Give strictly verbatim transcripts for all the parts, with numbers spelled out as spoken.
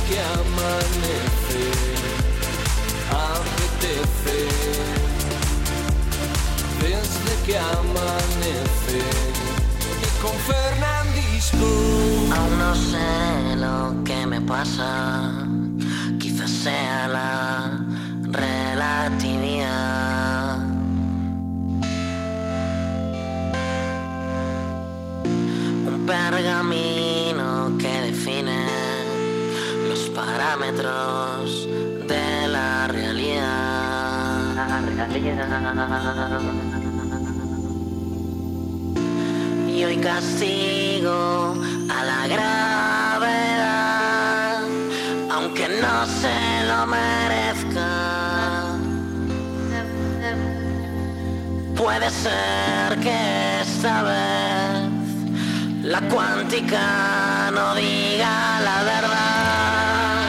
que amanece, apetece, desde que amanece, y con Fernandis Blue. Aún no sé lo que me pasa, quizás sea la relatividad. Un pergamino que define los parámetros de la realidad. La realidad. Y hoy castigo a la gravedad, aunque no se lo merezca. Puede ser que esta vez la cuántica no diga la verdad.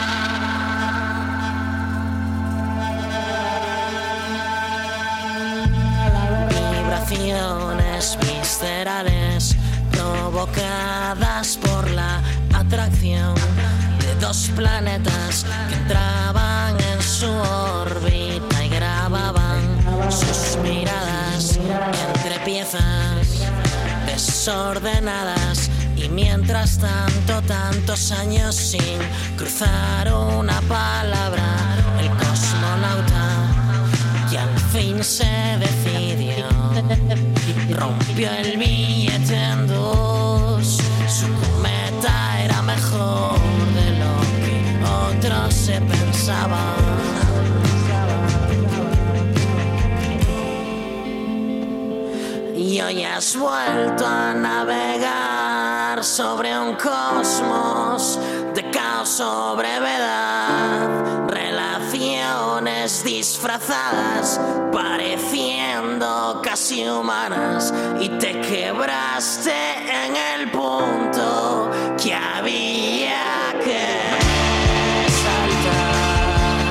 Vibraciones viscerales provocadas por la atracción de dos planetas que entraban en su órbita y grababan sus miradas entre piezas desordenadas. Y mientras tanto, tantos años sin cruzar una palabra, el cosmonauta y al fin se decidió, rompió el billete en dos. Su cometa era mejor de lo que otros se pensaban. Y hoy has vuelto a navegar sobre un cosmos de caos sobre brevedad, relaciones disfrazadas pareciendo casi humanas, y te quebraste en el punto que había que saltar.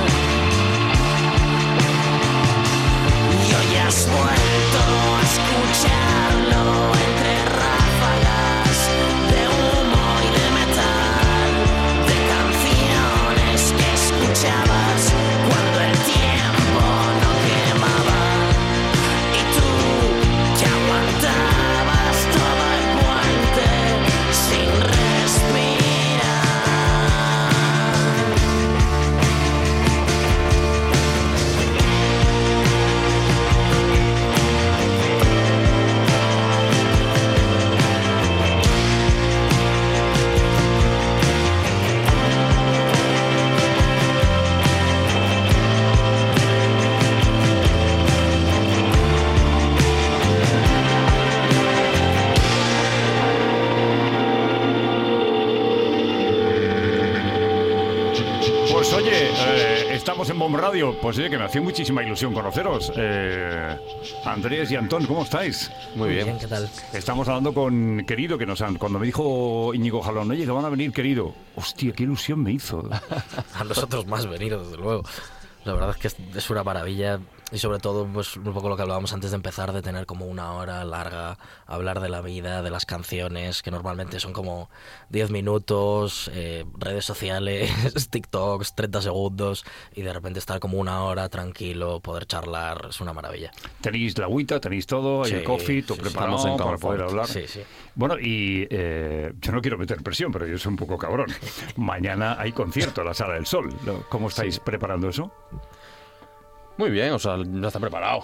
Y hoy has vuelto a escucharlo entre ráfagas de humo y de metal, de canciones que escuchabas cuando el tiempo no quemaba, y tú que aguantabas todo el puente sin respirar. Pues oye, eh, estamos en Bomb Radio. Pues oye, que me hacía muchísima ilusión conoceros. Eh, Andrés y Antón, ¿cómo estáis? Muy bien. Bien, ¿qué tal? Estamos hablando con Querido, que nos han... Cuando me dijo Íñigo Jalón, oye, que van a venir, Querido. Hostia, qué ilusión me hizo. A nosotros más venir, desde luego. La verdad es que es, es una maravilla. Y sobre todo, pues un poco lo que hablábamos antes de empezar, de tener como una hora larga, hablar de la vida, de las canciones, que normalmente son como diez minutos, eh, redes sociales, TikToks, treinta segundos, y de repente estar como una hora tranquilo, poder charlar, es una maravilla. Tenéis la agüita, tenéis todo, hay Sí, el coffee, todo sí, preparado estamos en para confort. poder hablar. Sí, sí. Bueno, y eh, yo no quiero meter presión, pero yo soy un poco cabrón. Mañana hay concierto en la Sala del Sol. ¿Cómo estáis Sí. preparando eso? Muy bien, o sea, ya está preparado.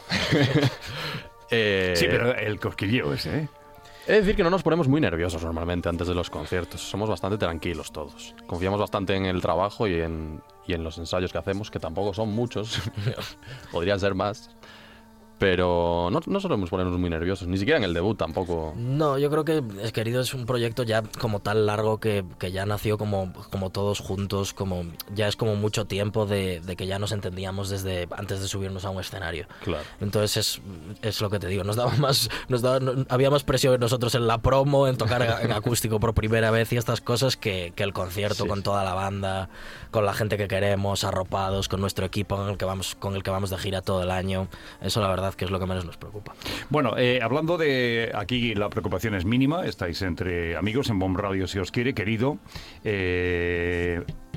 eh, Sí, pero el cosquilleo ese, ¿eh? He de decir que no nos ponemos muy nerviosos normalmente antes de los conciertos. Somos bastante tranquilos todos. Confiamos bastante en el trabajo y en, y en los ensayos que hacemos, que tampoco son muchos. Podrían ser más. Pero no, no solemos ponernos muy nerviosos, ni siquiera en el debut tampoco. No, yo creo que Es Querido es un proyecto ya como tal largo que, que ya nació como, como todos juntos, como ya es como mucho tiempo de, de que ya nos entendíamos desde antes de subirnos a un escenario. Claro. Entonces es, es lo que te digo, nos daba más, nos daba, no- había más presión en nosotros en la promo, en tocar en acústico por primera vez y estas cosas que, que el concierto Sí. con toda la banda, con la gente que queremos, arropados, con nuestro equipo con el que vamos, con el que vamos de gira todo el año. Eso la verdad que es lo que menos nos preocupa. Bueno, eh, hablando de aquí, la preocupación es mínima. Estáis entre amigos en Bomb Radio, si os quiere, Querido. Eh,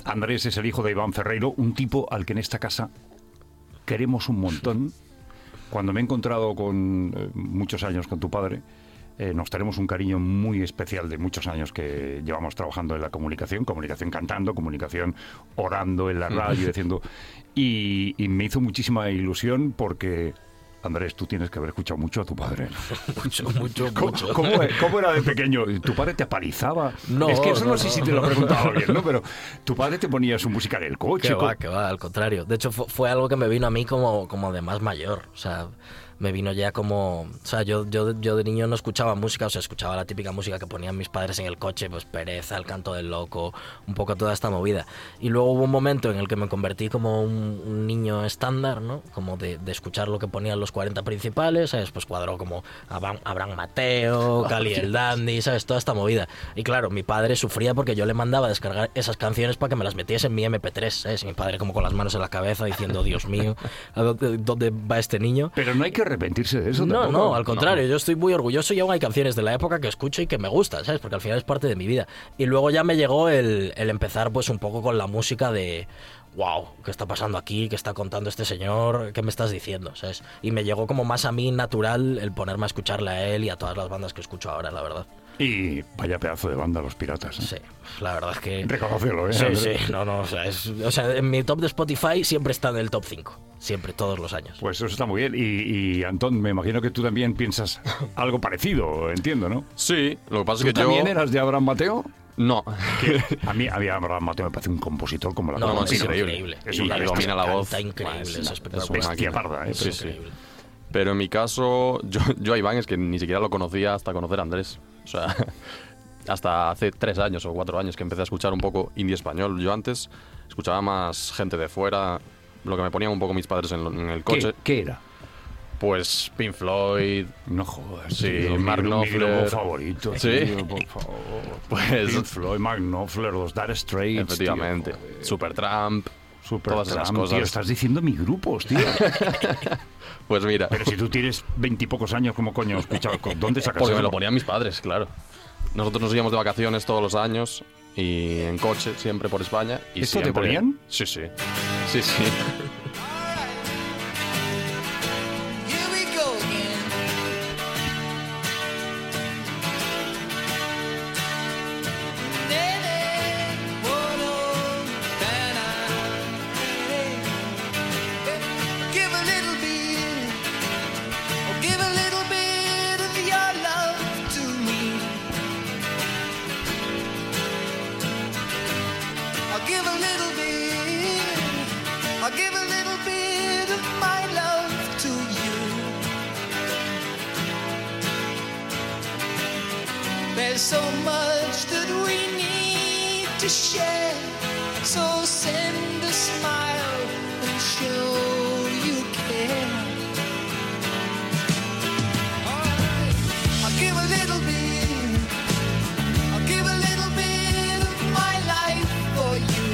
Andrés es el hijo de Iván Ferreiro, un tipo al que en esta casa queremos un montón. Cuando me he encontrado con eh, muchos años con tu padre, eh, nos tenemos un cariño muy especial de muchos años que llevamos trabajando en la comunicación, comunicación cantando, comunicación orando en la radio, diciendo... Y, y me hizo muchísima ilusión porque... Andrés, tú tienes que haber escuchado mucho a tu padre. Mucho, mucho, ¿Cómo, mucho. ¿cómo, cómo era de pequeño? ¿Tu padre te apalizaba? No, es que eso no, no, sé no. si te lo he preguntado bien, ¿no? Pero tu padre te ponía su música en el coche. Que co- va, que va, al contrario. De hecho, fu- fue algo que me vino a mí como, como de más mayor. O sea, me vino ya como... O sea, yo, yo, yo de niño no escuchaba música, o sea, escuchaba la típica música que ponían mis padres en el coche, pues Pereza, El Canto del Loco, un poco toda esta movida. Y luego hubo un momento en el que me convertí como un, un niño estándar, ¿no? Como de, de escuchar lo que ponían los cuarenta principales, ¿sabes? Pues cuadró como Abraham, Abraham Mateo, Cali el Dandy, ¿sabes? Toda esta movida. Y claro, mi padre sufría porque yo le mandaba a descargar esas canciones para que me las metiese en mi eme pe tres, ¿sabes? Y mi padre como con las manos en la cabeza diciendo, Dios mío, ¿a dónde, dónde va este niño? Pero no hay que arrepentirse de eso No, tampoco. no, al contrario, yo estoy muy orgulloso y aún hay canciones de la época que escucho y que me gustan, ¿sabes? Porque al final es parte de mi vida. Y luego ya me llegó el, el empezar pues un poco con la música de... Wow, ¿qué está pasando aquí? ¿Qué está contando este señor? ¿Qué me estás diciendo? ¿Sabes? Y me llegó como más a mí natural el ponerme a escucharle a él y a todas las bandas que escucho ahora, la verdad. Y vaya pedazo de banda Los Piratas. ¿eh? Sí, la verdad es que... Reconócelo, ¿eh? Sí, Andrés? sí, no, no, o sea, es- o sea, en mi top de Spotify siempre está en el top cinco. Siempre, todos los años. Pues eso está muy bien. Y, y Antón, me imagino que tú también piensas algo parecido, entiendo, ¿no? Sí, lo que pasa ¿Tú es que yo... también eras de Abraham Mateo? No. A mí, a mí Abraham Mateo me parece un compositor como la No, cola no, de un es pino. increíble. Es Y una bestia. domina la voz. Canta increíble, Pues, es no, espectacular. es una Bestia máquina. parda, ¿eh? Sí, Pero- sí. Increíble. Pero en mi caso, yo, yo a Iván es que ni siquiera lo conocía hasta conocer a Andrés. O sea, hasta hace tres años o cuatro años que empecé a escuchar un poco indie español. Yo antes escuchaba más gente de fuera, lo que me ponían un poco mis padres en, lo- en el coche. ¿Qué, ¿Qué era? Pues Pink Floyd, No jodas. Sí, tío, Mark mi, mi Knopfler. grupo favorito. Sí. tío, por favor. Pues- Pink Floyd, Mark Knopfler, los Dire Straits. efectivamente, Tío, joder. Supertramp, Super todas esas Tramp, cosas. Tío, estás diciendo mis grupos, tío. Pues mira, Pero si tú tienes veintipocos años, ¿cómo coño escuchado? ¿Dónde sacas porque me eso? lo ponían mis padres, claro. Nosotros nos íbamos de vacaciones todos los años y en coche siempre por España. Y ¿Esto te siempre- ponían? Sí, sí. Sí, sí. Here we go again. Nene, oh no, Dana, hey. Give a little bit, oh, give a little bit of your love to me. I'll give a little bit, I'll give a little bit of my love to you. There's so much that we need to share, so send a smile and show you care. Alright, I'll give a little bit, I'll give a little bit of my life for you.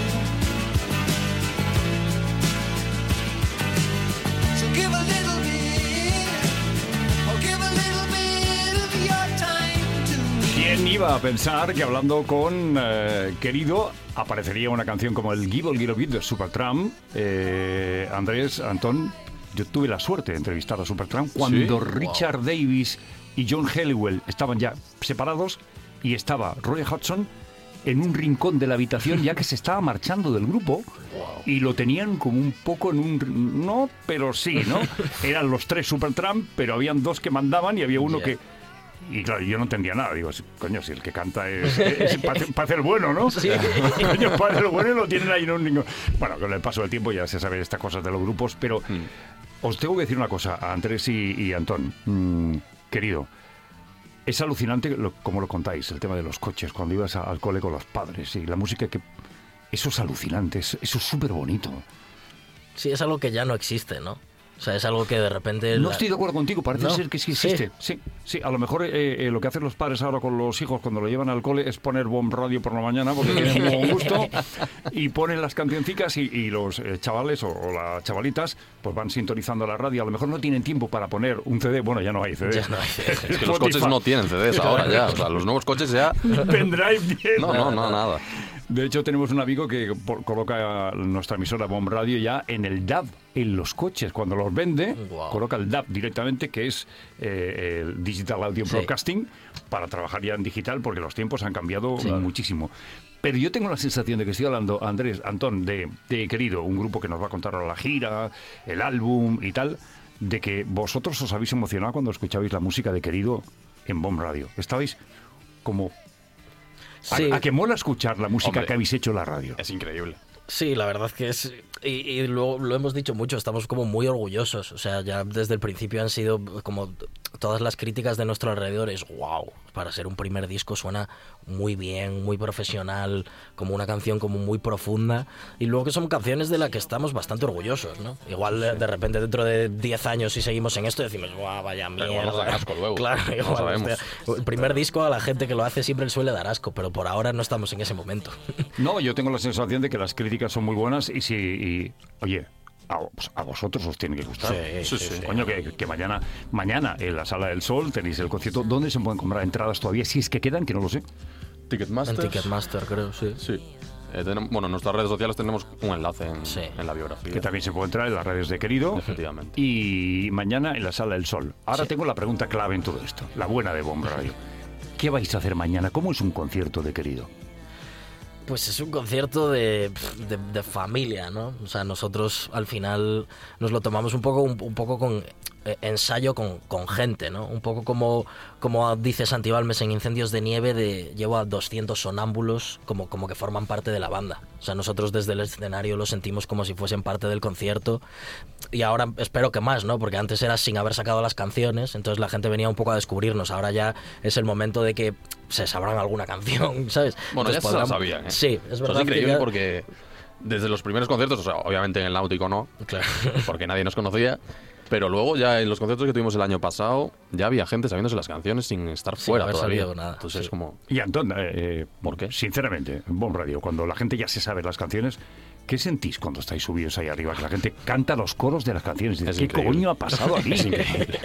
So give a little bit, or give a little bit of your time to me. ¿Quién iba a pensar que hablando con eh, Querido aparecería una canción como el Give a Little Bit de Supertramp? Eh, Andrés, Antón, yo tuve la suerte de entrevistar a Supertramp cuando Sí, Richard Davis y John Helliwell estaban ya separados y estaba Roy Hodgson en un rincón de la habitación ya que se estaba marchando del grupo y lo tenían como un poco en un... No, pero sí, ¿no? Eran los tres Supertramp, pero habían dos que mandaban y había uno Yeah. que... Y claro, yo no entendía nada. Digo, si- coño, si el que canta es... es para, hacer- para hacer el bueno, ¿no? Sí. Coño, para hacer el bueno y lo tienen ahí en un... ningún- Bueno, con el paso del tiempo ya se sabe estas cosas de los grupos, pero os tengo que decir una cosa a Andrés y, y Antón. Mm, querido, es alucinante lo- como lo contáis, el tema de los coches, cuando ibas a- al cole con los padres y la música que... Eso es alucinante, es- eso es súper bonito. Sí, es algo que ya no existe, ¿no? O sea, es algo que de repente... No la- estoy de acuerdo contigo, parece No, ser que sí sí. existe. Sí, sí, a lo mejor eh, eh, lo que hacen los padres ahora con los hijos cuando lo llevan al cole es poner Bomb Radio por la mañana porque tienen muy buen gusto y ponen las cancioncicas y, y los eh, chavales o, o las chavalitas pues van sintonizando la radio. A lo mejor no tienen tiempo para poner un C D. Bueno, ya no hay C D. Ya no hay C D. Es que los coches no tienen C Ds ahora ya. O sea, los nuevos coches ya... Pendrive bien. No, no, no, nada. De hecho, tenemos un amigo que por- coloca nuestra emisora Bomb Radio ya en el D A B, en los coches. Cuando los vende, Guau. coloca el D A B directamente, que es eh, el Digital Audio Sí. Broadcasting, para trabajar ya en digital, porque los tiempos han cambiado Sí. muchísimo. Pero yo tengo la sensación de que estoy hablando, Andrés, Antón, de, de Querido, un grupo que nos va a contar ahora la gira, el álbum y tal, de que vosotros os habéis emocionado cuando escuchabais la música de Querido en Bomb Radio. Estabais como... A, Sí. a que mola escuchar la música Hombre. que habéis hecho en la radio. Es increíble. Sí, la verdad que es... Y, y lo, lo hemos dicho mucho, estamos como muy orgullosos. O sea, ya desde el principio han sido como... Todas las críticas de nuestro alrededor es wow. Para ser un primer disco suena muy bien, muy profesional, como una canción como muy profunda. Y luego que son canciones de las que estamos bastante orgullosos, ¿no? Igual de- de repente dentro de diez años si seguimos en esto decimos, guau, vaya Pero mierda. nos da asco luego. Claro, No igual. sabemos. hostia, el primer disco a la gente que lo hace siempre le suele dar asco, pero por ahora no estamos en ese momento. No, yo tengo la sensación de que las críticas son muy buenas y si... y, oye, a, pues a vosotros os tiene que gustar. Sí, sí, sí. Coño, que, que mañana, mañana en la Sala del Sol tenéis el concierto. ¿Dónde se pueden comprar entradas todavía? Si es que quedan, que no lo sé. Ticketmaster. En Ticketmaster, creo, sí. Sí. Eh, tenemos- bueno, en nuestras redes sociales tenemos un enlace en, Sí. en la biografía. Que también se puede entrar en las redes de Querido. Efectivamente. Y mañana en la Sala del Sol. Ahora Sí. tengo la pregunta clave en todo esto. La buena de Bomb Radio. ¿Qué vais a hacer mañana? ¿Cómo es un concierto de Querido? Pues es un concierto de, de, de familia, ¿no? O sea, nosotros al final nos lo tomamos un poco, un, un poco con eh, ensayo con, con gente, ¿no? Un poco como, como dice Santi Balmes en Incendios de Nieve, de llevo a doscientos sonámbulos como, como que forman parte de la banda. O sea, nosotros desde el escenario lo sentimos como si fuesen parte del concierto. Y ahora espero que más, ¿no? Porque antes era sin haber sacado las canciones, entonces la gente venía un poco a descubrirnos. Ahora ya es el momento de que se sabrán alguna canción, ¿sabes? Bueno, Entonces ya se la podrán- sabían, ¿eh? Sí, es Eso verdad. es que increíble ya- porque desde los primeros conciertos, o sea, obviamente en el Náutico no, Claro. porque nadie nos conocía, pero luego ya en los conciertos que tuvimos el año pasado, ya había gente sabiéndose las canciones sin estar Sin fuera haber todavía. sabido nada, Entonces sí. es como... Y Antón, eh, eh, ¿Por qué? Sinceramente, en Bomb Radio, cuando la gente ya se sabe las canciones, ¿qué sentís cuando estáis subidos ahí arriba? Que la gente canta los coros de las canciones. Dices, Es ¿qué increíble. coño ha pasado aquí? Es increíble.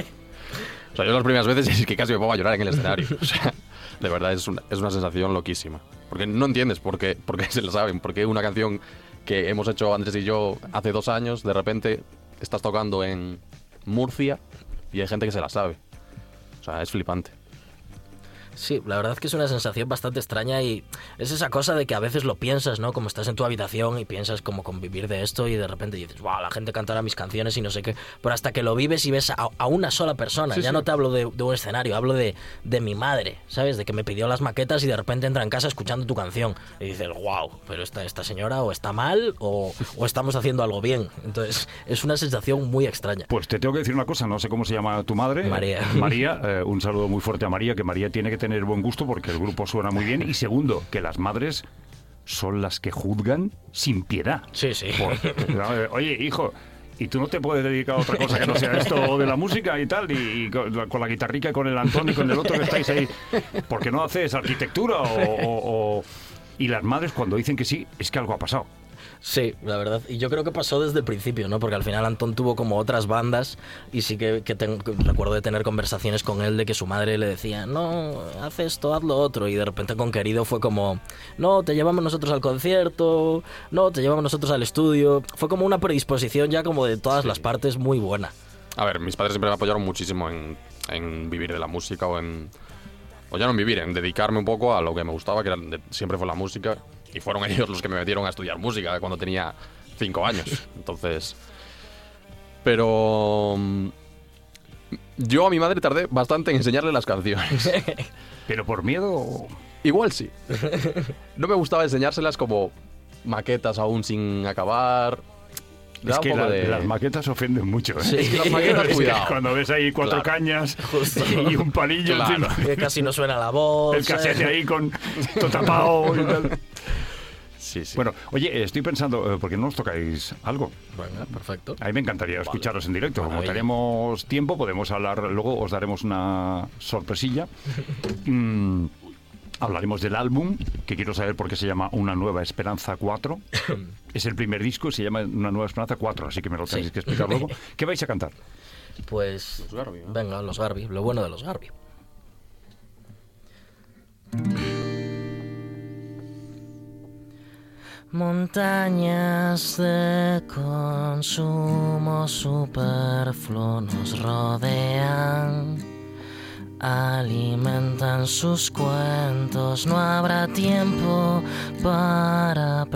O sea, yo las primeras veces es que casi me pongo a llorar en el escenario. O sea, de verdad es una, es una sensación loquísima. Porque no entiendes por qué, por qué se lo saben. Porque una canción que hemos hecho Andrés y yo hace dos años, de repente estás tocando en Murcia y hay gente que se la sabe. O sea, es flipante. Sí, la verdad es que es una sensación bastante extraña y es esa cosa de que a veces lo piensas, ¿no? Como estás en tu habitación y piensas como convivir de esto y de repente dices, wow, la gente cantará mis canciones y no sé qué. Pero hasta que lo vives y ves a, a una sola persona, Sí, ya sí. no te hablo de, de un escenario, hablo de, de mi madre, ¿sabes? De que me pidió las maquetas y de repente entra en casa escuchando tu canción y dices, wow, pero esta, esta señora o está mal o, o estamos haciendo algo bien. Entonces es una sensación muy extraña. Pues te tengo que decir una cosa, no sé cómo se llama tu madre. María. María, eh, un saludo muy fuerte a María, que María tiene que tener buen gusto porque el grupo suena muy bien. Y segundo, que las madres son las que juzgan sin piedad. Sí, sí. Por- eh, oye, hijo, ¿y tú no te puedes dedicar a otra cosa que no sea esto de la música y tal? Y, y con, la, con la guitarrica y con el Antón y con el otro que estáis ahí. ¿Por qué no haces arquitectura? O, o- o- Y las madres cuando dicen que sí, es que algo ha pasado. Sí, la verdad. Y yo creo que pasó desde el principio, ¿no? Porque al final Antón tuvo como otras bandas y sí que, que ten- que recuerdo de tener conversaciones con él de que su madre le decía, no, haz esto, haz lo otro. Y de repente con Querido fue como, no, te llevamos nosotros al concierto, no, te llevamos nosotros al estudio. Fue como una predisposición ya como de todas las partes muy buena. A ver, mis padres siempre me apoyaron muchísimo en, en vivir de la música o en... O ya no en vivir, en dedicarme un poco a lo que me gustaba, que era de- siempre fue la música. Y fueron ellos los que me metieron a estudiar música cuando tenía cinco años. Entonces... Pero... mm, Yo a mi madre tardé bastante en enseñarle las canciones. Pero por miedo... Igual sí. No me gustaba enseñárselas como maquetas aún sin acabar. Es Daba que un poco la- de- las maquetas ofenden mucho. ¿eh? Sí. Es que las maquetas, Es que cuidado. cuando ves ahí cuatro Claro. cañas Justo. y un palillo Claro. encima, Que casi no suena la voz. el casete ¿sabes? ahí con todo tapado y tal. Sí, sí. Bueno, oye, estoy pensando, eh, ¿por qué no nos tocáis algo? Venga, perfecto. A mí me encantaría escucharos en directo. Como Maravilla. tenemos tiempo, podemos hablar, luego os daremos una sorpresilla. Mm, hablaremos del álbum, que quiero saber por qué se llama Una Nueva Esperanza cuatro. Es el primer disco y se llama Una Nueva Esperanza cuatro, así que me lo tenéis Sí. que explicar luego. ¿Qué vais a cantar? Pues... Los Garbi, ¿no? Venga, los Garbi. Lo bueno de los Garbi. Montañas de consumo superfluo nos rodean, alimentan sus cuentos, no habrá tiempo para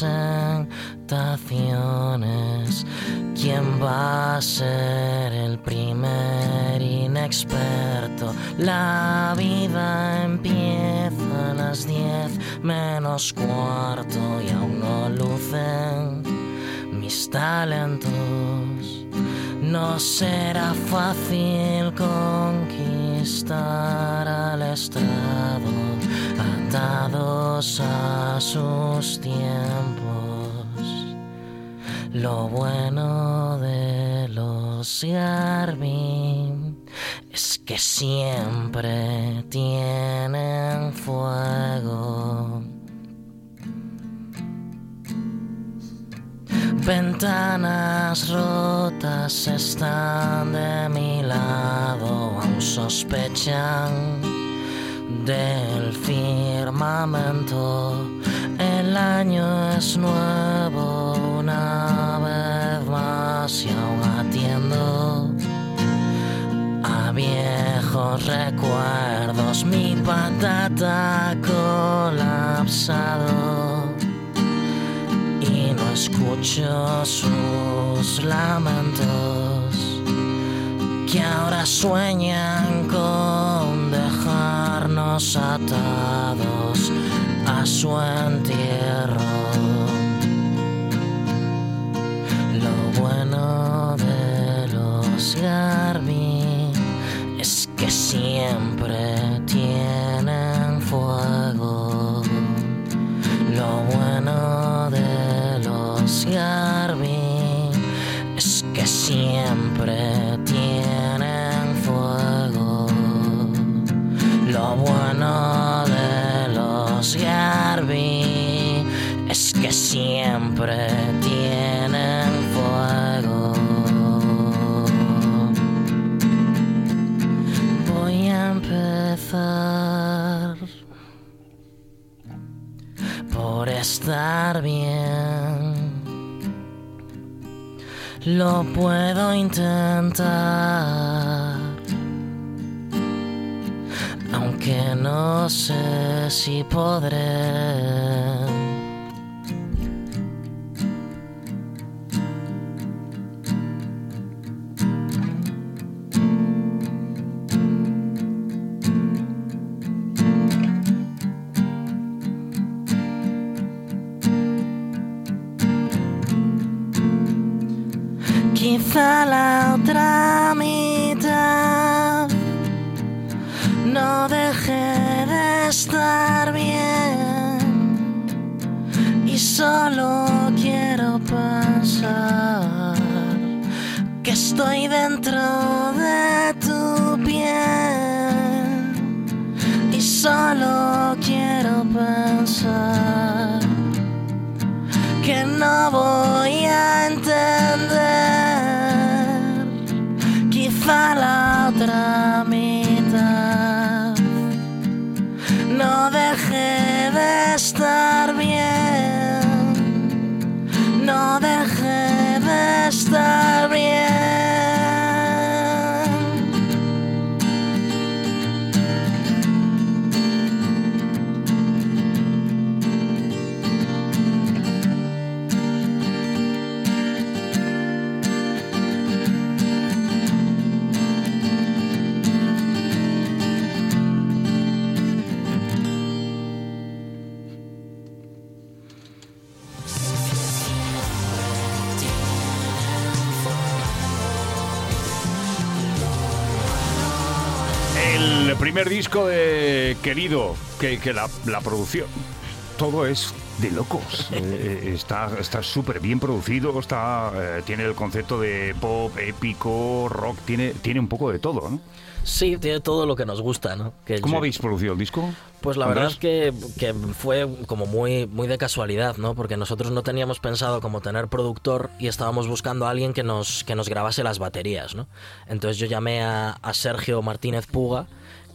presentaciones. ¿Quién va a ser el primer inexperto? La vida empieza a las diez menos cuarto y aún no lucen mis talentos. No será fácil conquistar al estrado, atados a sus tiempos. Lo bueno de los Garvin es que siempre tienen fuego. Ventanas rotas están de mi lado, aún sospechan del firmamento. El año es nuevo una vez más y aún atiendo a viejos recuerdos. Mi patata ha colapsado y no escucho sus lamentos, que ahora sueñan con dejarnos atados a su entierro. Lo bueno de los Garvin es que siempre tienen fuego. Lo bueno de los Garvin es que siempre tienen fuego. Lo bueno de los Garvin es que siempre tienen fuego. Voy a empezar por estar bien. Lo puedo intentar, aunque no sé si podré. Quizá la otra mitad no deje de estar bien y solo quiero pensar que estoy dentro de tu piel y solo quiero pensar que no voy a entender. Quizá la otra mitad no deje de estar bien, no deje de estar bien. El primer disco de Querido, que, que la, la producción, todo es de locos. Eh, está está súper bien producido, está eh, tiene el concepto de pop, épico, rock, tiene, tiene un poco de todo, ¿no? Sí, tiene todo lo que nos gusta, ¿no? Que ¿Cómo yo- habéis producido el disco? Pues la Andrés? verdad es que, que fue como muy, muy de casualidad, ¿no? Porque nosotros no teníamos pensado como tener productor y estábamos buscando a alguien que nos, que nos grabase las baterías, ¿no? Entonces yo llamé a, a Sergio Martínez Puga,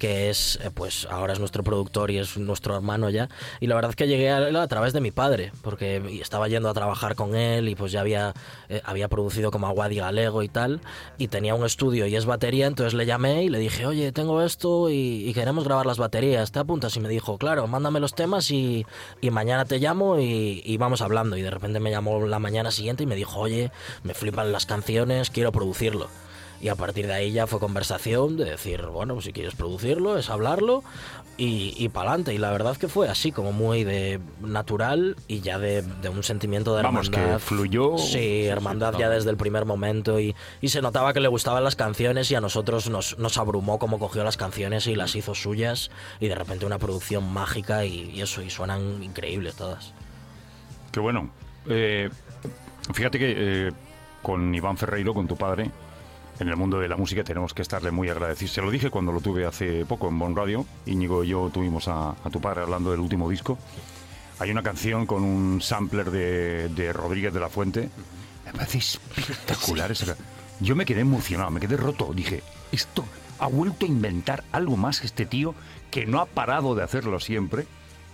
que es, eh, pues ahora es nuestro productor y es nuestro hermano ya. Y la verdad es que llegué a él a través de mi padre, porque estaba yendo a trabajar con él y pues ya había, eh, había producido como Aguadi Galego y tal, y tenía un estudio y es batería, entonces le llamé y le dije, oye, tengo esto y, y queremos grabar las baterías, ¿te apuntas? Y me dijo, claro, mándame los temas y, y mañana te llamo y, y vamos hablando. Y de repente me llamó la mañana siguiente y me dijo, oye, me flipan las canciones, quiero producirlo. Y a partir de ahí ya fue conversación de decir, bueno, pues si quieres producirlo, es hablarlo y, y para adelante. Y la verdad que fue así, como muy de natural y ya de, de un sentimiento de Vamos, hermandad. que fluyó. Sí, hermandad ya desde el primer momento. Y, y se notaba que le gustaban las canciones y a nosotros nos, nos abrumó cómo cogió las canciones y las hizo suyas. Y de repente una producción mágica y, y eso, y suenan increíbles todas. Qué bueno. Eh, fíjate que eh, con Iván Ferreiro, con tu padre, en el mundo de la música tenemos que estarle muy agradecidos. Se lo dije cuando lo tuve hace poco en Bon Radio. Íñigo y yo tuvimos a, a tu padre hablando del último disco. Hay una canción con un sampler de, de Rodríguez de la Fuente. Me parece espectacular esa canción. Yo me quedé emocionado, me quedé roto. Dije, esto ha vuelto a inventar algo más este tío que no ha parado de hacerlo siempre.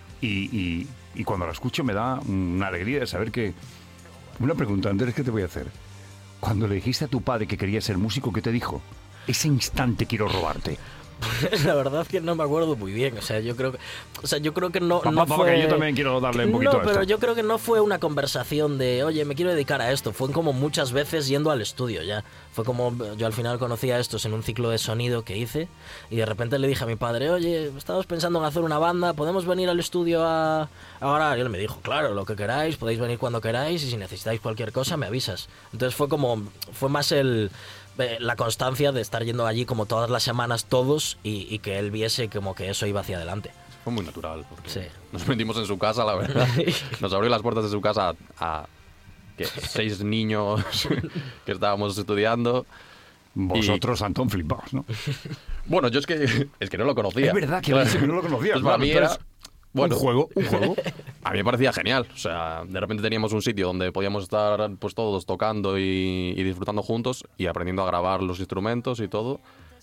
Y, y, y cuando la escucho me da una alegría de saber que... Una pregunta, Andrés, ¿qué te voy a hacer? Cuando le dijiste a tu padre que quería ser músico, ¿qué te dijo? Ese instante quiero robarte. La verdad es que no me acuerdo muy bien, o sea, yo creo que, o sea, yo creo que no, Papá, no papá, fue... que yo también quiero darle un poquito No, a esto. pero yo creo que no fue una conversación de, oye, me quiero dedicar a esto. Fue como muchas veces yendo al estudio ya. Fue como, yo al final conocí a estos en un ciclo de sonido que hice y de repente le dije a mi padre, oye, estamos pensando en hacer una banda, ¿podemos venir al estudio a, a grabar? Y él me dijo, claro, lo que queráis, podéis venir cuando queráis y si necesitáis cualquier cosa me avisas. Entonces fue como, fue más el... la constancia de estar yendo allí como todas las semanas todos y, y que él viese como que eso iba hacia adelante. Fue muy natural, porque Sí. nos metimos en su casa, la verdad. Nos abrió las puertas de su casa a, a ¿qué? seis niños que estábamos estudiando. Vosotros, Antón, flipaos, ¿no? Bueno, yo es que, es que no lo conocía. Es verdad que, Claro. que no lo conocía. Pues para mí era... Bueno, un juego, un juego. A mí me parecía genial. O sea, de repente teníamos un sitio donde podíamos estar pues todos tocando y, y disfrutando juntos y aprendiendo a grabar los instrumentos y todo.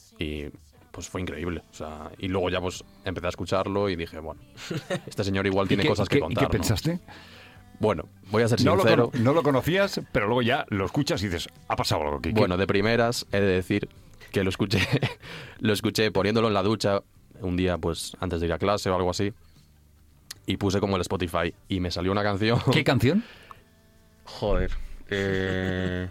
Y pues fue increíble. O sea, y luego ya pues empecé a escucharlo y dije, bueno, este señor igual tiene ¿Y qué- cosas que qué- contar. ¿Y qué ¿no? pensaste? Bueno, voy a ser No lo, sincero. cono- no lo conocías, pero luego ya lo escuchas y dices, ha pasado algo. ¿Qué- qué- Bueno, de primeras he de decir que lo escuché, lo escuché poniéndolo en la ducha un día pues antes de ir a clase o algo así. Y puse como el Spotify y me salió una canción. ¿Qué canción? Joder. Eh...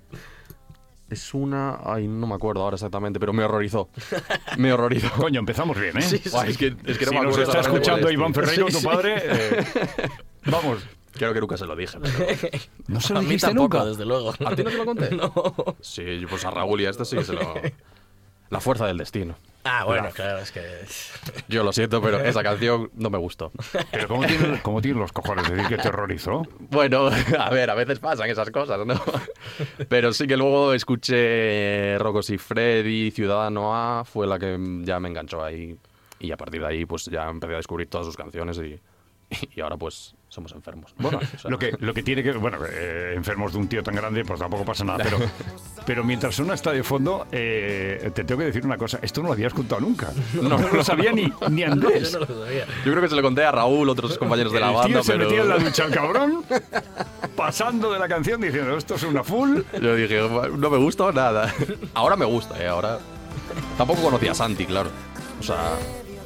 Es una... Ay, no me acuerdo ahora exactamente, pero me horrorizó. Me horrorizó. Coño, empezamos bien, ¿eh? Sí, sí. Guay, es que, es que no si me nos acuerdo está exactamente escuchando cuál es, Iván tío. Ferreiro, Sí, tu sí. padre, eh, vamos. Creo que nunca se lo dije. Pero... No se lo A mí dijiste tampoco, nunca. desde luego. ¿A ti no te lo conté? No. Sí, pues a Raúl y a este sí que se lo... La fuerza del destino. Ah, bueno, Claro. claro, es que... Yo lo siento, pero esa canción no me gustó. Pero ¿cómo tienes, cómo tienes los cojones de decir que te horrorizó? Bueno, a ver, a veces pasan esas cosas, ¿no? Pero sí que luego escuché Rocos y Freddy, Ciudadano A, fue la que ya me enganchó ahí. Y a partir de ahí, pues ya empecé a descubrir todas sus canciones y, y ahora pues somos enfermos. Bueno, O sea, lo que, lo que tiene que... Bueno, eh, enfermos de un tío tan grande, pues tampoco pasa nada. Pero, pero mientras suena está de fondo, eh, te tengo que decir una cosa. Esto no lo habías contado nunca. No, lo sabía ni, ni Andrés. Yo no lo sabía. Yo creo que se lo conté a Raúl, otros compañeros de la El banda, tío se pero... metía en la ducha, el cabrón, pasando de la canción diciendo, esto es una full. Yo dije, no me gusta nada. Ahora me gusta, ¿eh? Ahora... Tampoco conocía a Santi, claro. O sea...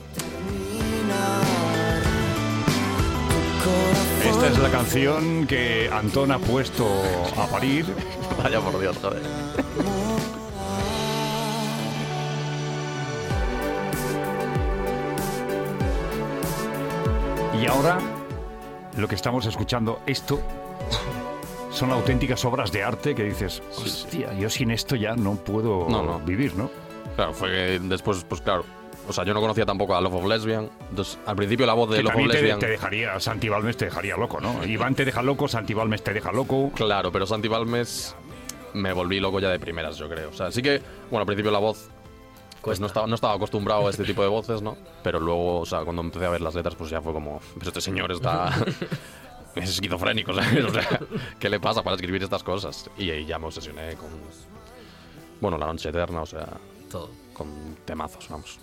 Esta es la canción que Antón ha puesto a parir. Vaya por Dios, joder. Y ahora, lo que estamos escuchando, esto son auténticas obras de arte que dices, hostia, yo sin esto ya no puedo No, no. vivir, ¿no? Claro, fue que después, pues claro... O sea, yo no conocía tampoco a Love of Lesbian. Entonces, al principio la voz de Que Love of también te, Lesbian... te dejaría, Santi Balmes te dejaría loco, ¿no? Iván te deja loco, Santi Balmes te deja loco. Claro, pero Santi Balmes me volví loco ya de primeras, yo creo. O sea, sí que, bueno, al principio la voz, pues no estaba, no estaba acostumbrado a este tipo de voces, ¿no? Pero luego, o sea, cuando empecé a ver las letras, pues ya fue como, pero este señor está... es esquizofrénico, ¿sabes? O sea, ¿qué le pasa para escribir estas cosas? Y ahí ya me obsesioné con... Bueno, La Noche Eterna, o sea, Todo. con temazos, vamos.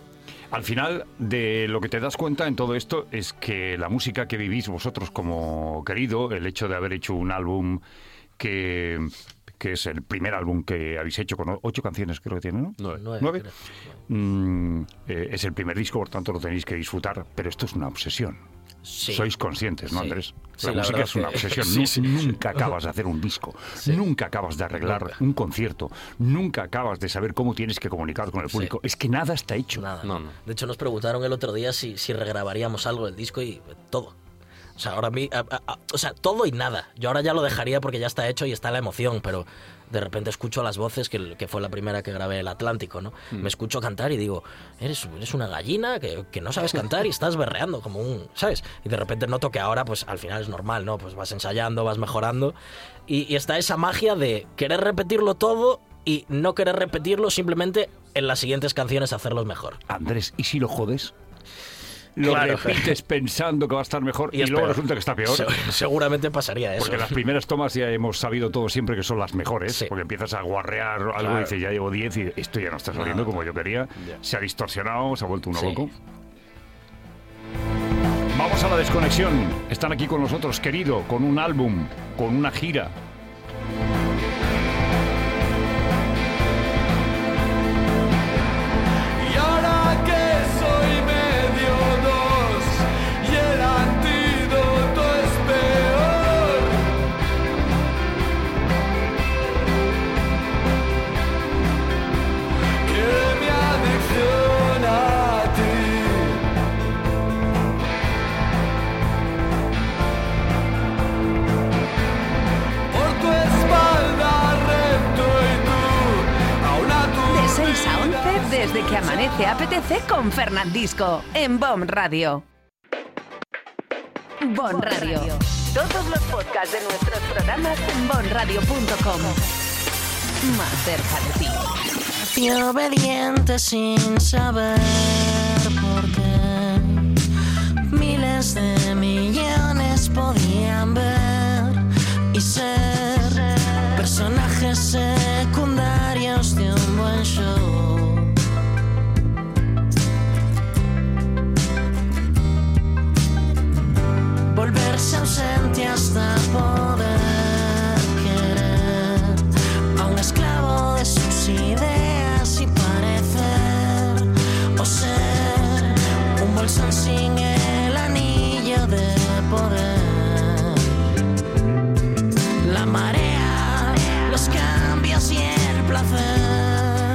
Al final, de lo que te das cuenta en todo esto es que la música que vivís vosotros como Querido, el hecho de haber hecho un álbum que, que es el primer álbum que habéis hecho con ocho canciones, creo que tiene, ¿no? Nueve. Nueve, ¿Nueve? creo. Mm, eh, es el primer disco, por tanto lo tenéis que disfrutar, pero esto es una obsesión. Sí. Sois conscientes, ¿no, Sí. Andrés? Sí, La la música verdad es una que- obsesión. sí, Nu- sí, nunca sí. acabas de hacer un disco, Sí. nunca acabas de arreglar Nunca. un concierto, nunca acabas de saber cómo tienes que comunicar con el Sí. público. Es que nada está hecho. Nada. No, no. De hecho, nos preguntaron el otro día si, si regrabaríamos algo del disco y eh, todo. O sea, ahora mí, a- a- a- o sea, todo y nada. Yo ahora ya lo dejaría porque ya está hecho y está la emoción, pero de repente escucho las voces, que, que fue la primera que grabé, El Atlántico, ¿no? Me escucho cantar y digo, eres, eres una gallina que, que no sabes cantar y estás berreando como un, ¿sabes? Y de repente noto que ahora, pues al final es normal, ¿no? Pues vas ensayando, vas mejorando y, y está esa magia de querer repetirlo todo y no querer repetirlo, simplemente en las siguientes canciones hacerlos mejor. Andrés, ¿y si lo jodes? Lo Claro. repites pensando que va a estar mejor y, es luego peor. resulta que está peor. Se- seguramente pasaría eso. Porque las primeras tomas ya hemos sabido todo siempre que son las mejores, Sí. porque empiezas a guarrear algo Claro. y dices, ya llevo diez y esto ya no está saliendo como yo quería. Ya. Se ha distorsionado, se ha vuelto uno Sí. loco. Vamos a la desconexión. Están aquí con nosotros, Querido, con un álbum, con una gira. Y ahora que soy medio dos y el antídoto es peor, que mi adicción a ti. Por tu espalda recto y tú a una tu De seis a once, desde que amanece A P T C con Fernandisco, en B O M Radio. B O M Radio. Todos los podcasts de nuestros programas en bomradio punto com. Más cerca de ti. Fui obediente sin saber por qué. Miles de millones podían ver y ser personajes secundarios de un buen show. Volverse ausente hasta poder querer a un esclavo de sus ideas y parecer o ser un bolsón sin el anillo de poder. La marea, los cambios y el placer.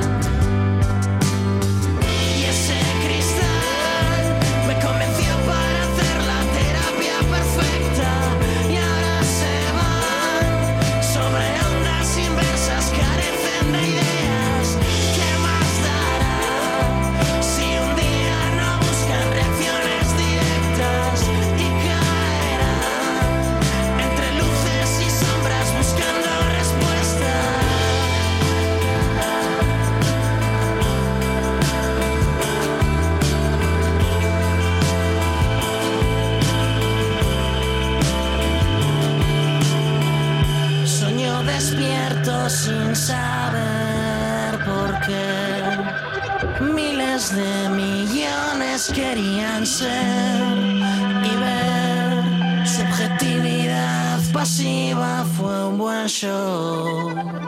Y ese cristal me convenció para hacer la terapia perfecta. Y ahora se van sobre ondas inversas, carecen de ideas. ¿Qué más dará si un día no buscan reacciones directas y caerán entre luces y sombras buscando respuestas? Sueño despierto sin saber por qué. Miles de millones querían ser y ver. Subjetividad pasiva fue un buen show.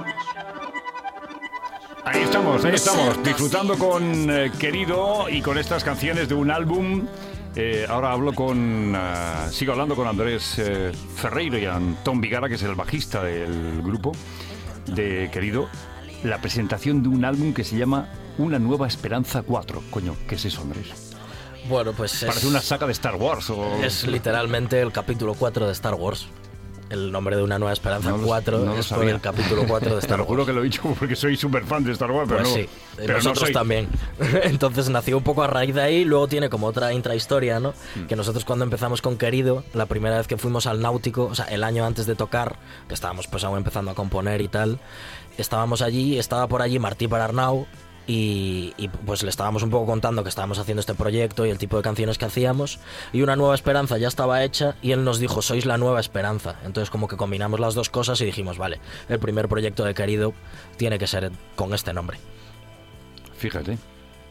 Ahí estamos, ahí estamos, disfrutando con eh, Querido y con estas canciones de un álbum. Eh, ahora hablo con, ah, sigo hablando con Andrés eh, Ferreiro y Antón Vigara, que es el bajista del grupo de Querido. La presentación de un álbum que se llama Una Nueva Esperanza cuatro. Coño, ¿qué es eso, Andrés? Bueno, pues es, Parece una saga de Star Wars o... es literalmente el capítulo cuatro de Star Wars. El nombre de Una Nueva Esperanza No lo- cuatro no lo es por sabía. el capítulo cuatro de Te Star lo Wars. juro que lo he dicho porque soy súper fan de Star Wars, pero Pues no, sí, pero no nosotros soy... también. Entonces nació un poco a raíz de ahí, luego tiene como otra intrahistoria, ¿no? Mm. Que nosotros cuando empezamos con Querido, la primera vez que fuimos al Náutico, o sea, el año antes de tocar, que estábamos pues aún empezando a componer y tal, estábamos allí, estaba por allí Martí Perarnau y, y pues le estábamos un poco contando que estábamos haciendo este proyecto y el tipo de canciones que hacíamos y Una Nueva Esperanza ya estaba hecha y él nos dijo, sois la nueva esperanza. Entonces como que combinamos las dos cosas y dijimos, vale, el primer proyecto de Querido tiene que ser con este nombre. Fíjate.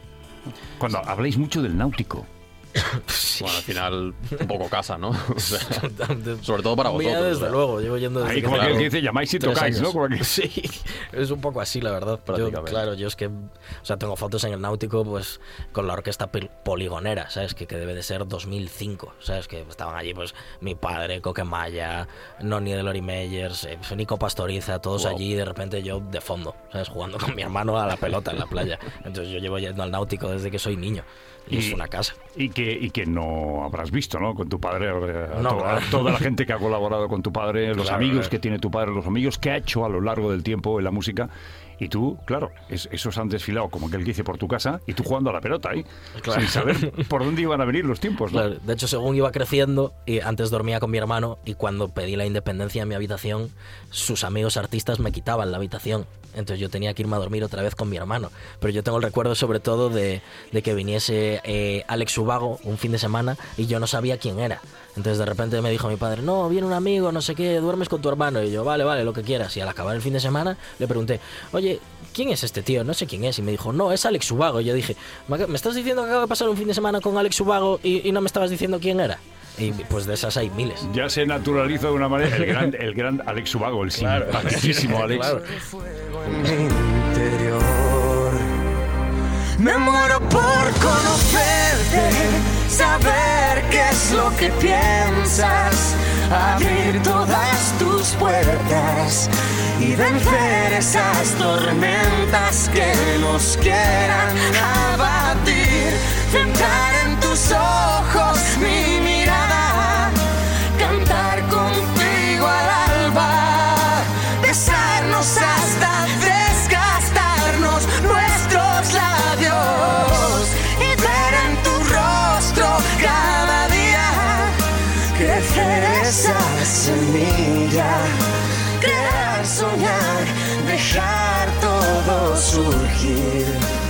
Cuando habláis mucho del náutico. Sí. Bueno, al final, un poco casa, ¿no? O sea, sobre todo para Mira, vosotros. desde ¿eh? luego, llevo yendo desde Ahí que como tengo que dice, llamáis y tres tocáis, años. ¿no? Como que- Sí, es un poco así, la verdad. Yo, Prácticamente. claro, yo es que, o sea, tengo fotos en el Náutico, pues, con la orquesta pil- poligonera, ¿sabes? Que, que debe de ser dos mil cinco, ¿sabes? Que estaban allí, pues, mi padre, Coquemaya, Noni de Lori Meyers, eh, Nico Pastoriza, todos Wow. allí, y de repente yo de fondo, ¿sabes? Jugando con mi hermano a la pelota en la playa. Entonces yo llevo yendo al Náutico desde que soy niño. Y, es una casa. Y que, y que no habrás visto, ¿no? Con tu padre, eh, a No, toda, claro. toda la gente que ha colaborado con tu padre, los Claro, amigos claro. que tiene tu padre, los amigos que ha hecho a lo largo del tiempo en la música. Y tú, claro, es- esos han desfilado como que él dice por tu casa y tú jugando a la pelota ahí, Claro. sin saber por dónde iban a venir los tiempos, ¿no? Claro, de hecho, según iba creciendo, y antes dormía con mi hermano, y cuando pedí la independencia en mi habitación, sus amigos artistas me quitaban la habitación. Entonces yo tenía que irme a dormir otra vez con mi hermano. Pero yo tengo el recuerdo sobre todo de, de que viniese eh, Alex Ubago un fin de semana y yo no sabía quién era. Entonces de repente me dijo mi padre, no, viene un amigo, no sé qué, duermes con tu hermano. Y yo, vale, vale, lo que quieras. Y al acabar el fin de semana le pregunté, oye, ¿quién es este tío? No sé quién es. Y me dijo, no, es Alex Ubago. Y yo dije, ¿me me estás diciendo que acabo de pasar un fin de semana con Alex Ubago y, y no me estabas diciendo quién era? Y pues de esas hay miles. Ya se naturaliza de una manera el gran, el gran Alex Ubago, el Claro. simpaticísimo Alex. Claro. En mi interior me muero por conocerte, saber qué es lo que piensas, abrir todas tus puertas y vencer esas tormentas que nos quieran abatir, centrar en tus ojos mi mirada, cantar contigo al alba, besarnos hasta desgastarnos nuestros labios y ver en tu rostro cada día crecer esa semilla, crear, soñar, dejar todo surgir,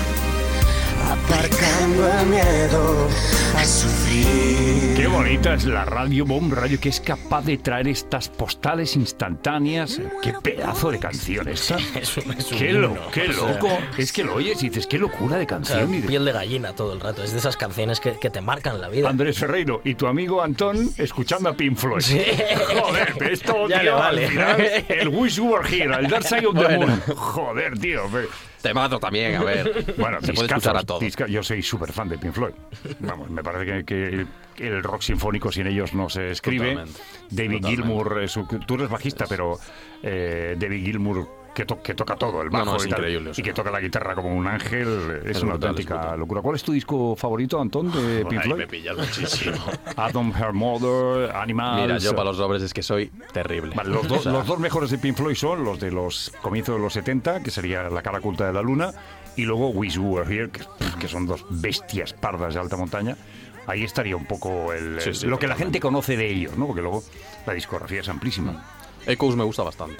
aparcando el miedo a sufrir. Qué bonita es la radio, Bomb Radio, que es capaz de traer estas postales instantáneas. Qué pedazo de canción esta. Es un, es un Qué, himno, lo, qué o sea, loco. Es que lo oyes y dices, qué locura de o sea, canción. Y de- piel de gallina todo el rato. Es de esas canciones que, que te marcan la vida. Andrés Ferreiro y tu amigo Antón escuchando a Pink Floyd. Sí. Joder, esto, Ya tío, le vale. al final, el Wish You Were Here, el Dark Side of the Bueno. Moon. Joder, tío. ve- Temazo también, a ver. Bueno, se puede discazos, escuchar a todo. disca- yo soy súper fan de Pink Floyd. Vamos, me parece que, que el rock sinfónico sin ellos no se escribe. Totalmente. David Totalmente. Gilmour, es un- tú eres bajista, pero eh, David Gilmour que, to- que toca todo, el No, bajo no, es y, tal, increíble, o y sea. que toca la guitarra como un ángel, es, Es una brutal, es auténtica brutal. locura. ¿Cuál es tu disco favorito, Antón, de Bueno, Pink ahí Floyd? me pillas muchísimo. Adam, Her Mother, Animals. Mira, yo para los nombres es que soy terrible. Vale, los, dos- O sea, los dos mejores de Pink Floyd son los de los comienzos de los setenta, que sería La cara oculta de la luna, y luego Wish You Were Here, que, que son dos bestias pardas de alta montaña. Ahí estaría un poco el, Sí, sí, lo que la totalmente. gente conoce de ellos, ¿no? Porque luego la discografía es amplísima. Echoes me gusta bastante.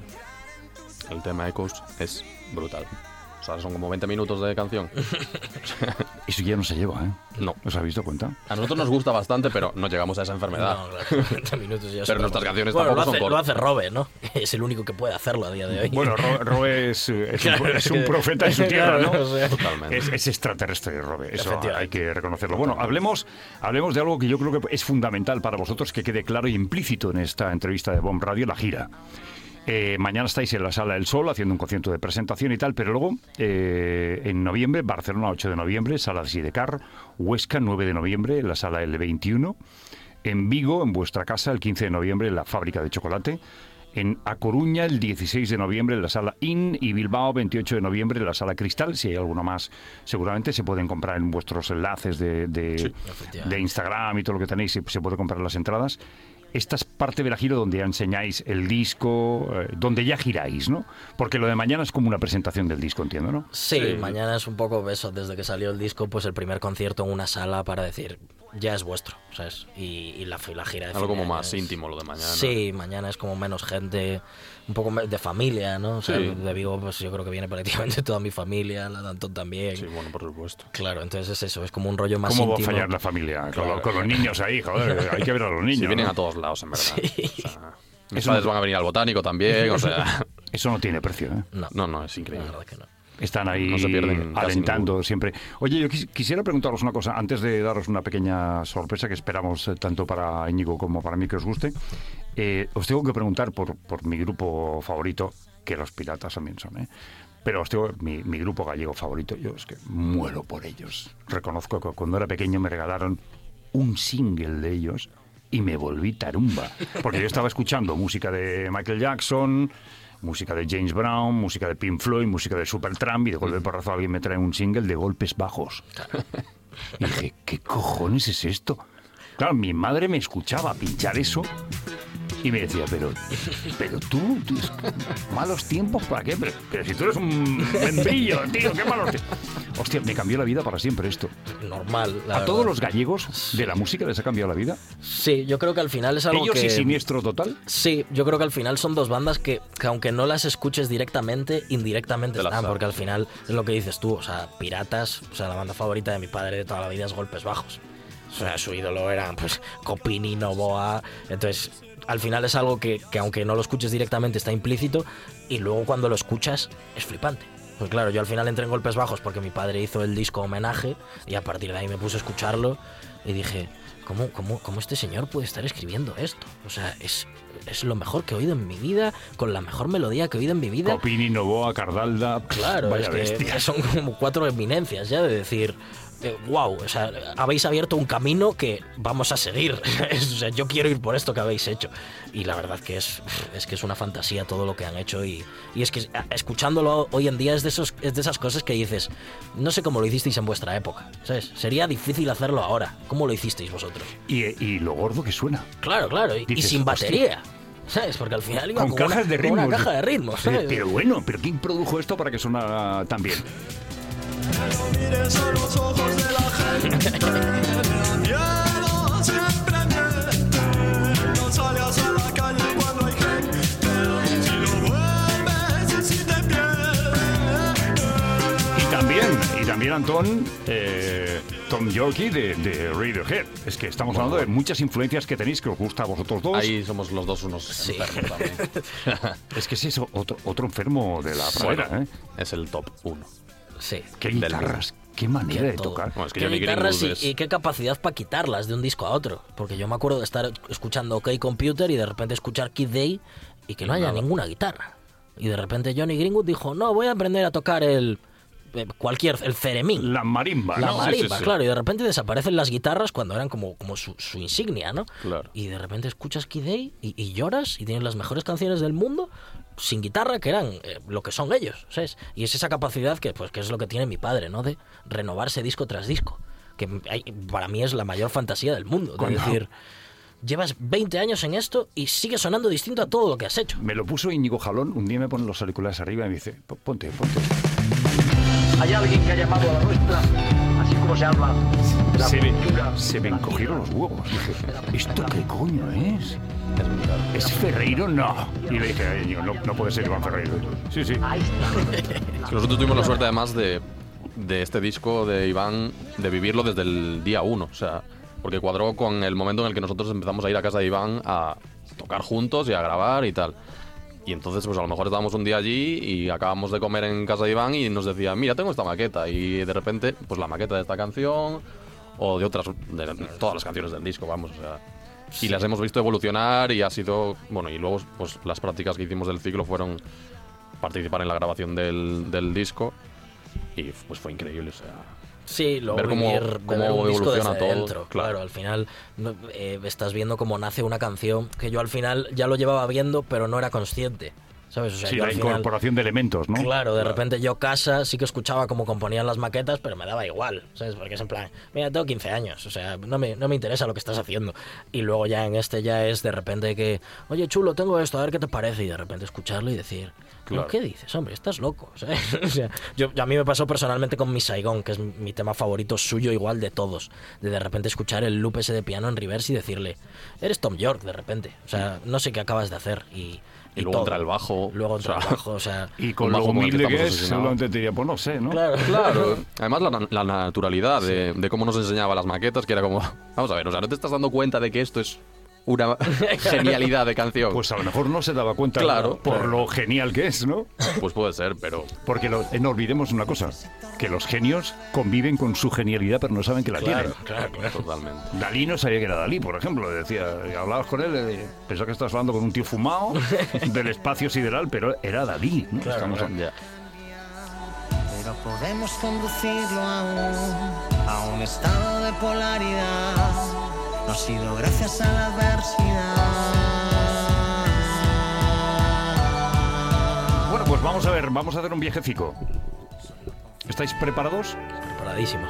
El tema Echoes es brutal. O sea, son como veinte minutos de canción. Eso ya no se lleva, ¿eh? No. ¿Os habéis dado cuenta? A nosotros nos gusta bastante, pero no llegamos a esa enfermedad. No, claro, veinte minutos ya Pero son- nuestras canciones Bueno, tampoco lo hace, son lo cortas. hace Robe, ¿no? Es el único que puede hacerlo a día de hoy. Bueno, Ro- Roe es, es, un, Claro, es un que- profeta en su tierra, ¿no? Claro, o sea. Totalmente. Es, es extraterrestre, Robe. Eso Efectivamente. hay que reconocerlo. Bueno, hablemos, hablemos de algo que yo creo que es fundamental para vosotros, que quede claro y implícito en esta entrevista de Bomb Radio, la gira. Eh, mañana estáis en la Sala del Sol haciendo un concierto de presentación y tal, pero luego eh, en noviembre, Barcelona ocho de noviembre, Sala de Sidecar, Huesca nueve de noviembre, la Sala L veintiuno, en Vigo, en vuestra casa, el quince de noviembre, en la Fábrica de Chocolate, en A Coruña el dieciséis de noviembre en la Sala In y Bilbao veintiocho de noviembre en la Sala Cristal. Si hay alguno más, seguramente se pueden comprar en vuestros enlaces de, de, efectivamente. de Instagram y todo lo que tenéis, se, se puede comprar las entradas. Esta es parte de la gira donde ya enseñáis el disco, eh, donde ya giráis, ¿no? Porque lo de mañana es como una presentación del disco, entiendo, ¿no? Sí, Sí. mañana es un poco eso, desde que salió el disco, pues el primer concierto en una sala para decir, ya es vuestro, ¿sabes? Y, y la, la gira de Algo fin de como año más es- íntimo lo de mañana. Sí, mañana es como menos gente, un poco me- de familia, ¿no? O sea, Sí. de Vigo, pues yo creo que viene prácticamente toda mi familia, la de Antón también. Sí, bueno, por supuesto. Claro, entonces es eso, es como un rollo más ¿Cómo va a íntimo. fallar la familia? Con, Claro. lo- con los niños ahí, joder, hay que ver a los niños. Sí, vienen ¿no? a todos lados, en verdad. Sí. O sea, mis Eso padres no- van a venir al botánico también, o sea... Eso no tiene precio, ¿eh? No, No, no, es la increíble. verdad que no. Están ahí No se pierden casi alentando ninguno. siempre. Oye, yo quis- quisiera preguntaros una cosa, antes de daros una pequeña sorpresa que esperamos eh, tanto para Íñigo como para mí que os guste. Eh, os tengo que preguntar por, por mi grupo favorito, que los Piratas también son, ¿eh? Pero os tengo, mi, mi grupo gallego favorito, yo es que muero por ellos. Reconozco que cuando era pequeño me regalaron un single de ellos y me volví tarumba. Porque yo estaba escuchando música de Michael Jackson, música de James Brown, música de Pink Floyd, música de Supertramp, y de golpe porrazo alguien me trae un single de Golpes Bajos. Y dije, ¿qué cojones es esto? Claro, mi madre me escuchaba pinchar eso y me decía, pero, pero tú, tú es que malos tiempos, ¿para qué? Pero, pero si tú eres un membrillo, tío, qué malos tiempos. Hostia, me cambió la vida para siempre esto. Normal. la ¿A todos verdad. los gallegos de la música les ha cambiado la vida? Sí, yo creo que al final es algo ¿Ellos que... y Siniestro Total? Sí, yo creo que al final son dos bandas que, que aunque no las escuches directamente, indirectamente Te las están, sabes. porque al final es lo que dices tú, o sea, Piratas, o sea, la banda favorita de mi padre de toda la vida es Golpes Bajos. O sea, su ídolo eran, pues, Copini, Novoa, entonces... Al final es algo que, que aunque no lo escuches directamente está implícito y luego cuando lo escuchas es flipante. Pues claro, yo al final entré en Golpes Bajos porque mi padre hizo el disco homenaje y a partir de ahí me puse a escucharlo y dije, ¿cómo, cómo, cómo este señor puede estar escribiendo esto? O sea, es, es lo mejor que he oído en mi vida, con la mejor melodía que he oído en mi vida. Copini, Novoa, Cardalda... Claro, vaya es que bestia. son como cuatro eminencias ya de decir, eh, wow, o sea, habéis abierto un camino que vamos a seguir. o sea, yo quiero ir por esto que habéis hecho. Y la verdad que es, es que es una fantasía todo lo que han hecho y, y es que a- escuchándolo hoy en día es de, esos, es de esas cosas que dices, no sé cómo lo hicisteis en vuestra época, ¿sabes? Sería difícil hacerlo ahora. ¿Cómo lo hicisteis vosotros? Y, y lo gordo que suena. Claro, claro, y, y Dices, sin hostia. batería. ¿Sabes? Porque al final iba Con como cajas una, de como ritmos. una caja de ritmos. Pero, ¿sabes? pero bueno, ¿pero quién produjo esto para que sonara tan bien? Mires a los ojos de la gente, miedo siempre miente. No salgas a la calle cuando hay gente, si lo vuelves y si te pierdes. Y también, y también Antón, eh, Tom Yorkie de, de Radiohead. Es que estamos hablando de muchas influencias que tenéis que os gusta a vosotros dos. Ahí somos los dos unos enfermos también. Es que es eso, otro, otro enfermo de la pradera, Bueno, ¿eh? es el top uno. Sí. Qué del guitarras, qué manera Que de todo. tocar. Bueno, es que ¿Qué Johnny guitarras Greenwood y, es- y qué capacidad para quitarlas de un disco a otro? Porque yo me acuerdo de estar escuchando OK Computer y de repente escuchar Kid Day y que no haya Nada. ninguna guitarra. Y de repente Johnny Greenwood dijo, no, voy a aprender a tocar el... eh, cualquier... el ceremín. La marimba, La ¿no? marimba, sí, sí. claro, y de repente desaparecen las guitarras cuando eran como, como su, su insignia, ¿no? Claro. Y de repente escuchas Kid Day y, y lloras y tienes las mejores canciones del mundo sin guitarra, que eran eh, lo que son ellos, ¿sabes? Y es esa capacidad que, pues, que es lo que tiene mi padre, ¿no? De renovarse disco tras disco, que hay- para mí es la mayor fantasía del mundo, de Cuando- decir, llevas veinte años en esto y sigue sonando distinto a todo lo que has hecho. Me lo puso Íñigo Jalón, un día me pone los auriculares arriba y me dice, "Po- ponte, ponte. Hay alguien que ha llamado a la nuestra, así como se habla de la Se me, cultura se me de la encogieron los huevos. Dije, ¿esto qué coño es? Es brutal. ¿Es Ferreiro? No. Y le dije, "Ay, no, no puede ser Iván Ferreiro. Sí, sí. Ahí está. Es que nosotros tuvimos la suerte además de, de este disco de Iván, de vivirlo desde el día uno, o sea, porque cuadró con el momento en el que nosotros empezamos a ir a casa de Iván a tocar juntos y a grabar y tal. Y entonces, pues a lo mejor estábamos un día allí y acabamos de comer en casa de Iván y nos decía, mira, tengo esta maqueta. Y de repente, pues la maqueta de esta canción o de otras, de todas las canciones del disco, vamos, o sea. Y las hemos visto evolucionar y ha sido, bueno, y luego, pues las prácticas que hicimos del ciclo fueron participar en la grabación del, del disco y pues fue increíble, o sea. Sí, luego Ver cómo- vivir, cómo ver un disco evoluciona desde todo, dentro, claro. claro. Al final no, eh, estás viendo cómo nace una canción que yo al final ya lo llevaba viendo, pero no era consciente, ¿sabes? O sea, Sí, yo la al final, incorporación de elementos, ¿no? claro, de repente yo casa sí que escuchaba cómo componían las maquetas, pero me daba igual, ¿sabes? Porque es en plan, mira, tengo quince años, o sea, no me, no me interesa lo que estás haciendo. Y luego ya en este ya es de repente que, oye, chulo, tengo esto, a ver qué te parece, y de repente escucharlo y decir... Claro. ¿Qué dices, hombre? Estás loco, ¿sabes? O sea, yo, a mí me pasó personalmente con Mi Saigon, que es mi tema favorito suyo igual de todos. De de repente escuchar el loop ese de piano en reverse y decirle, eres Tom York, de repente. O sea, no sé qué acabas de hacer. Y, Y luego entra el bajo, Luego entra o sea, el bajo, o sea... Y con Un lo bajo con el que humilde que estamos es, obsesionados. seguramente te diría, pues no sé, ¿no? Claro, Claro, además la, na- la naturalidad de, de cómo nos enseñaba las maquetas, que era como, vamos a ver, o sea, no te estás dando cuenta de que esto es una genialidad de canción. Pues a lo mejor no se daba cuenta Claro, por claro. lo genial que es, ¿no? Pues puede ser, pero... Porque lo- eh, no olvidemos una cosa, que los genios conviven con su genialidad pero no saben que la Claro, tienen. claro, claro. Totalmente. Dalí no sabía que era Dalí, por ejemplo. Decía, hablabas con él, eh, pensaba que estabas hablando con un tío fumado del espacio sideral, pero era Dalí, ¿no? Claro, Estamos claro. a- Ya. Pero podemos conducirlo aún a un estado de polaridad. No ha sido gracias a la adversidad. Bueno, pues vamos a ver, vamos a hacer un viajecico. ¿Estáis preparados? Preparadísimos.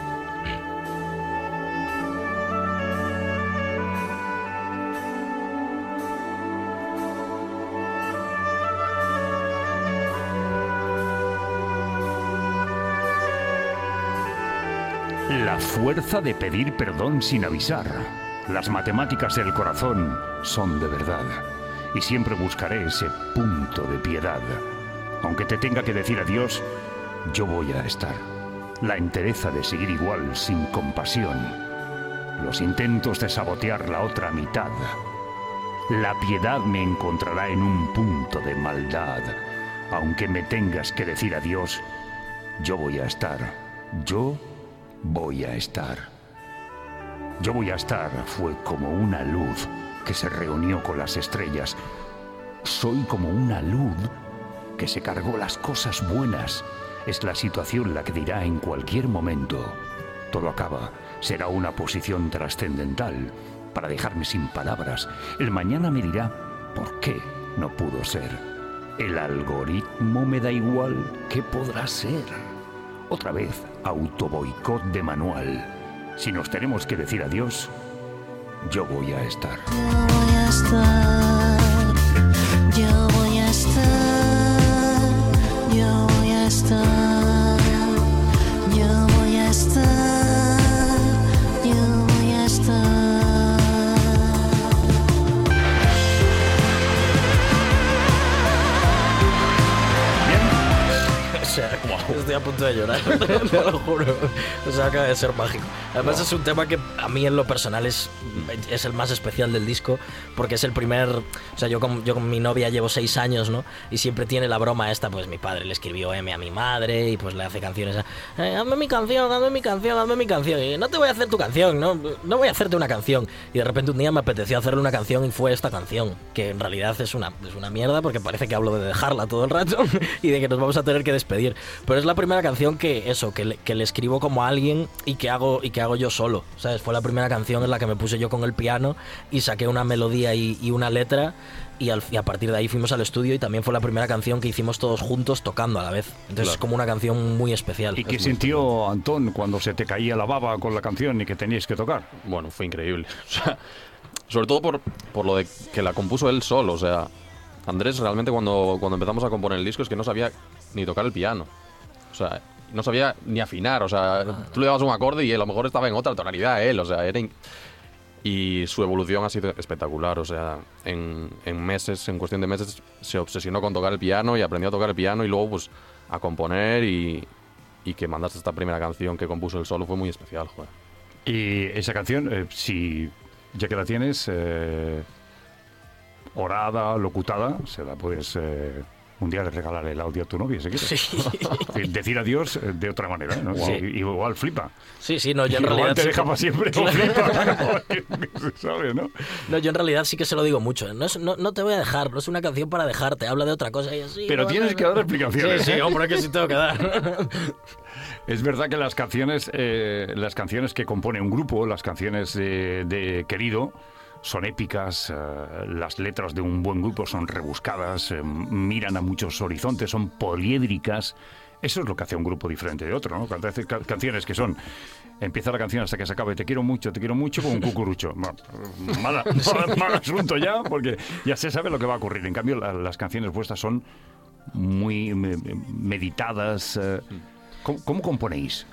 La fuerza de pedir perdón sin avisar. Las matemáticas del corazón son de verdad. Y siempre buscaré ese punto de piedad. Aunque te tenga que decir adiós, yo voy a estar. La entereza de seguir igual, sin compasión. Los intentos de sabotear la otra mitad. La piedad me encontrará en un punto de maldad. Aunque me tengas que decir adiós, yo voy a estar. Yo voy a estar. Yo voy a estar fue como una luz que se reunió con las estrellas. Soy como una luz que se cargó las cosas buenas. Es la situación la que dirá en cualquier momento. Todo acaba. Será una posición trascendental para dejarme sin palabras. El mañana me dirá por qué no pudo ser. El algoritmo me da igual. ¿Qué podrá ser? Otra vez, autoboicot de manual. Si nos tenemos que decir adiós, yo voy a estar. Yo voy a estar, yo voy a estar, yo voy a estar, yo voy a estar, yo voy a estar. O sea, estoy a punto de llorar, te lo juro. O sea, acaba de ser mágico. Además es un tema que a mí en lo personal es, es el más especial del disco, porque es el primer... O sea, yo con, yo con mi novia llevo seis años, ¿no? Y siempre tiene la broma esta, pues mi padre le escribió M a mi madre y pues le hace canciones a... Eh, hazme mi canción, hazme mi canción, hazme mi canción. Y no te voy a hacer tu canción, ¿no? No voy a hacerte una canción. Y de repente un día me apeteció hacerle una canción y fue esta canción, que en realidad es una, es una mierda porque parece que hablo de dejarla todo el rato y de que nos vamos a tener que despedir. Pero es la primera canción que eso, que le, que le escribo como a alguien y que hago y que hago yo solo, ¿sabes? Fue la primera canción en la que me puse yo con el piano y saqué una melodía y, y una letra y, al, y a partir de ahí fuimos al estudio y también fue la primera canción que hicimos todos juntos tocando a la vez. Entonces Claro. es como una canción muy especial. ¿Y qué Es muy sintió Antón cuando se te caía la baba con la canción y que teníais que tocar? Bueno, fue increíble. O sea, sobre todo por, por lo de que la compuso él solo. O sea, Andrés realmente cuando, cuando empezamos a componer el disco es que no sabía ni tocar el piano. O sea, no sabía ni afinar. O sea, tú le dabas un acorde y a lo mejor estaba en otra tonalidad él. O sea, era... in- Y su evolución ha sido espectacular. O sea, en, en meses, en cuestión de meses, se obsesionó con tocar el piano y aprendió a tocar el piano y luego pues a componer y, y que mandaste esta primera canción que compuso él solo fue muy especial, joder. Y esa canción, eh, si ya que la tienes eh, orada, locutada, se la puedes eh, un día regalar el audio a tu novia, si quieres. Sí. Decir adiós eh, de otra manera, ¿no? Sí. Y- igual flipa. Sí, sí, no, yo en Igual realidad... te sí deja que- para siempre o Claro. flipa. Se sabe, ¿no? No, yo en realidad sí que se lo digo mucho. No, es- no, no te voy a dejar, no es una canción para dejarte, habla de otra cosa. Y así, Pero no, tienes no, que no. dar explicaciones. Sí, sí, ¿eh? hombre, que sí tengo que dar. Es verdad que las canciones, eh, las canciones que compone un grupo, las canciones de, de Querido, son épicas, eh, las letras de un buen grupo son rebuscadas, eh, miran a muchos horizontes, son poliédricas. Eso es lo que hace a un grupo diferente de otro, ¿no? Cuando hace ca- canciones que son... Empieza la canción hasta que se acabe, te quiero mucho, te quiero mucho, como un cucurucho. Mal, mal, mal- mal asunto ya, porque ya se sabe lo que va a ocurrir. En cambio, la- las canciones vuestras son muy me- meditadas. eh. ¿Cómo, cómo componéis?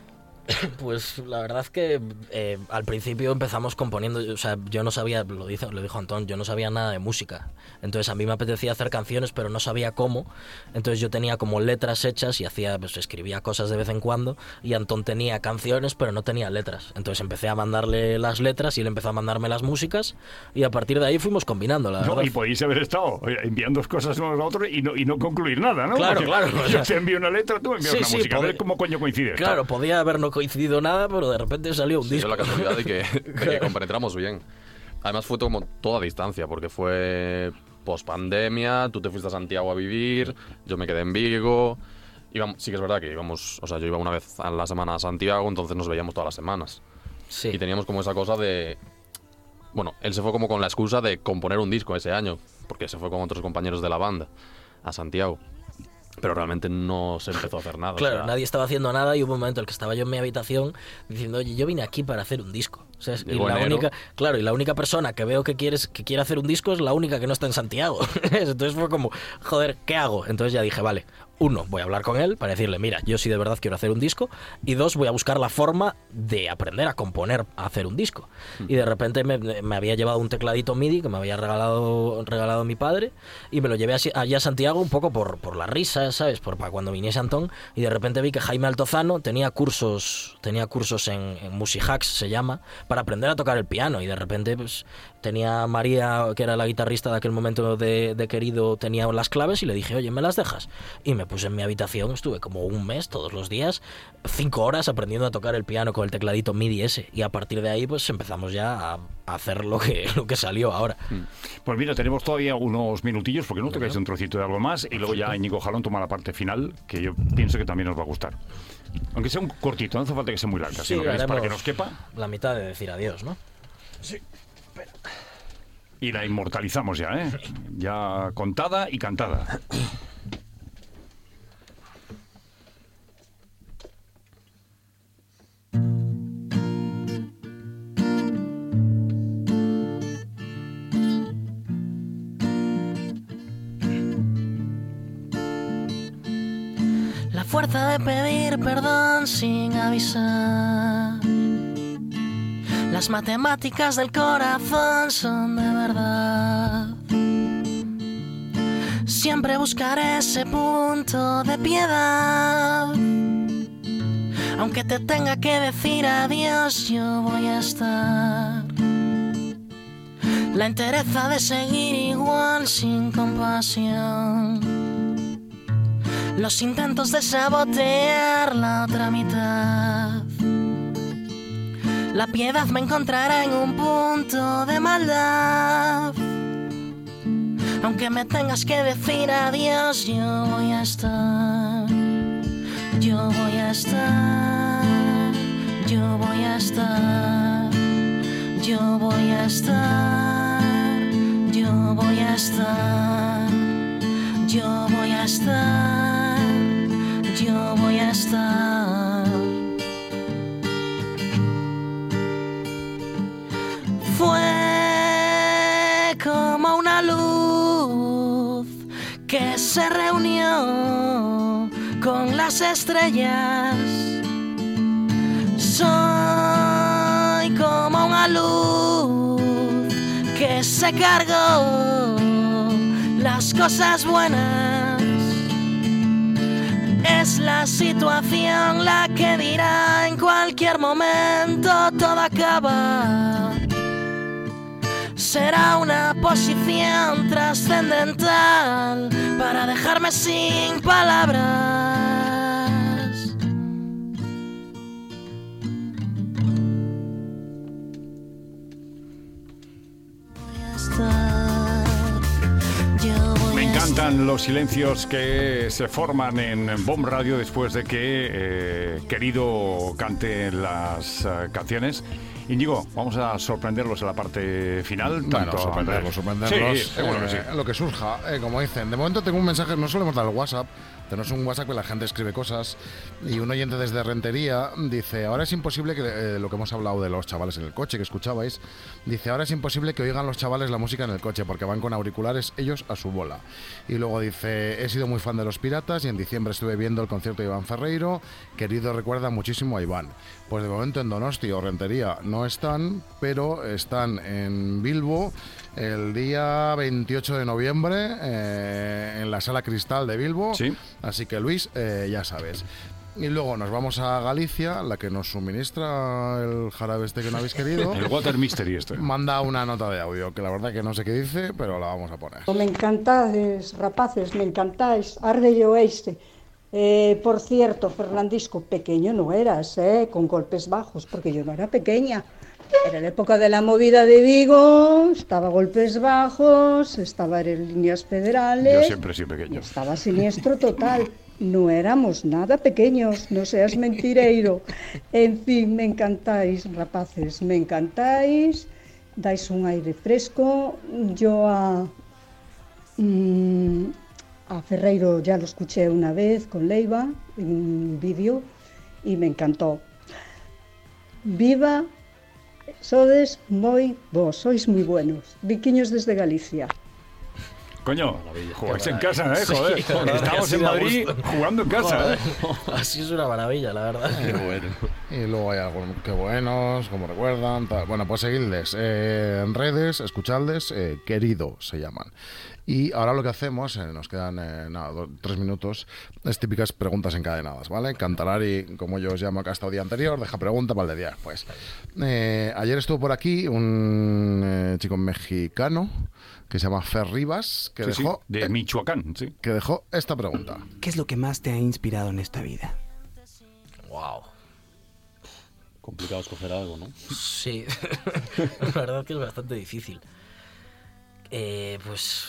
Pues la verdad es que eh, al principio empezamos componiendo, o sea, yo no sabía, lo, dice, lo dijo Antón, yo no sabía nada de música. Entonces a mí me apetecía hacer canciones, pero no sabía cómo. Entonces yo tenía como letras hechas y hacía, pues escribía cosas de vez en cuando. Y Antón tenía canciones, pero no tenía letras. Entonces empecé a mandarle las letras y él empezó a mandarme las músicas. Y a partir de ahí fuimos combinando, la No, verdad. y podéis haber estado enviando cosas unos a otros y no, y no concluir nada, ¿no? Claro, Porque claro. Yo te envío una letra, tú envías Sí, una sí, música. A ver podía- cómo coño coincide esto. Claro, podía haber no coincidido nada, pero de repente salió un Sí, disco. es la casualidad de que, de que compenetramos bien. Además fue como toda distancia, porque fue post-pandemia, tú te fuiste a Santiago a vivir, yo me quedé en Vigo. Íbamos, sí que es verdad que íbamos, o sea, yo iba una vez a la semana a Santiago, entonces nos veíamos todas las semanas. Sí. Y teníamos como esa cosa de... Bueno, él se fue como con la excusa de componer un disco ese año, porque se fue con otros compañeros de la banda a Santiago. Pero realmente no se empezó a hacer nada. Claro, o sea, nadie estaba haciendo nada y hubo un momento en el que estaba yo en mi habitación diciendo, oye, yo vine aquí para hacer un disco. O sea, y Llegó la enero. única, claro, y la única persona que veo que quieres que quiere hacer un disco es la única que no está en Santiago. Entonces fue como, joder, ¿qué hago? Entonces ya dije, vale, uno, voy a hablar con él para decirle, mira, yo sí de verdad quiero hacer un disco. Y dos, voy a buscar la forma de aprender a componer, a hacer un disco. Y de repente me, me había llevado un tecladito MIDI que me había regalado, regalado mi padre y me lo llevé así- allá a Santiago un poco por, por la risa, ¿sabes? Por, para cuando viniese Antón. Y de repente vi que Jaime Altozano tenía cursos, tenía cursos en, en Musihacks, se llama, para aprender a tocar el piano. Y de repente pues tenía a María, que era la guitarrista de aquel momento de, de Querido, tenía las claves y le dije, oye, ¿me las dejas? Y me puse en mi habitación, estuve como un mes todos los días, cinco horas aprendiendo a tocar el piano con el tecladito MIDI ese. Y a partir de ahí pues empezamos ya a, a hacer lo que, lo que salió ahora. Pues mira, tenemos todavía unos minutillos, porque no tocáis un trocito de algo más, y luego ya Íñigo Jalón toma la parte final, que yo pienso que también nos va a gustar. Aunque sea un cortito, no hace falta que sea muy larga, Sí, sino que es para haremos que nos quepa, la mitad de decir adiós, ¿no? y la inmortalizamos ya, ¿eh? Ya contada y cantada. La fuerza de pedir perdón sin avisar. Las matemáticas del corazón son de verdad. Siempre buscaré ese punto de piedad. Aunque te tenga que decir adiós, yo voy a estar. La entereza de seguir igual sin compasión. Los intentos de sabotear la otra mitad. La piedad me encontrará en un punto de maldad. Aunque me tengas que decir adiós, yo voy a estar. Yo voy a estar. Yo voy a estar. Yo voy a estar. Yo voy a estar. Yo voy a estar. Yo voy a estar. Fue como una luz que se reunió con las estrellas. Soy como una luz que se cargó las cosas buenas. Es la situación la que dirá en cualquier momento todo acaba. Será una posición trascendental para dejarme sin palabras. Voy a estar, yo voy Me a encantan los silencios que se forman en B O M Radio después de que eh, Querido cante las eh, canciones. Íñigo, vamos a sorprenderlos en la parte final. Bueno, tanto a sorprenderlos, Andrés- sorprenderlos. Sí, seguro que sí. eh, Lo que surja, eh, como dicen. De momento tengo un mensaje, no solemos dar el WhatsApp, Tenemos un WhatsApp que la gente escribe cosas y un oyente desde Rentería dice, ahora es imposible que, eh, lo que hemos hablado de los chavales en el coche que escuchabais, dice, ahora es imposible que oigan los chavales la música en el coche porque van con auriculares ellos a su bola. Y luego dice, he sido muy fan de Los Piratas y en diciembre estuve viendo el concierto de Iván Ferreiro, querido recuerda muchísimo a Iván. Pues de momento en Donosti o Rentería no están, pero están en Bilbo el día veintiocho de noviembre eh, en la Sala Cristal de Bilbo. Sí. Así que Luis, eh, ya sabes. Y luego nos vamos a Galicia, la que nos suministra el jarabe este que no habéis querido. El Water Mystery este. Manda una nota de audio, que la verdad que no sé qué dice, pero la vamos a poner. Me encantáis, rapaces, me encantáis. Arde yo este. Eh, por cierto, Fernandisco, pequeño no eras, eh, con golpes bajos, porque yo no era pequeña. Era la época de la movida de Vigo, estaba golpes bajos, estaba en líneas federales. Yo siempre he sido pequeño. Estaba siniestro total. No éramos nada pequeños, no seas mentireiro. En fin, me encantáis, rapaces, me encantáis. Dais un aire fresco. Yo a, mmm, a Ferreiro ya lo escuché una vez con Leiva en un vídeo y me encantó. Viva, sodes moi vos, sois muy buenos. Viquiños desde Galicia. Coño, jugáis en casa, ¿eh? Joder, Sí, estamos en Madrid jugando en casa, ¿eh? Así es una maravilla, la verdad. Qué bueno. Y luego hay algunos que buenos, como recuerdan. Tal. Bueno, pues seguidles eh, en redes, escuchadles, eh, querido se llaman. Y ahora lo que hacemos, eh, nos quedan eh, nada, dos, tres minutos, es típicas preguntas encadenadas, ¿vale? Cantarari, como yo os llamo acá hasta el día anterior, deja pregunta para el de día después. Eh, ayer estuvo por aquí un eh, chico mexicano que se llama Fer Rivas, que Sí, dejó sí, de eh, Michoacán, sí. que dejó esta pregunta. ¿Qué es lo que más te ha inspirado en esta vida? Wow. Complicado escoger algo, ¿no? Sí, la verdad que es bastante difícil. Eh, pues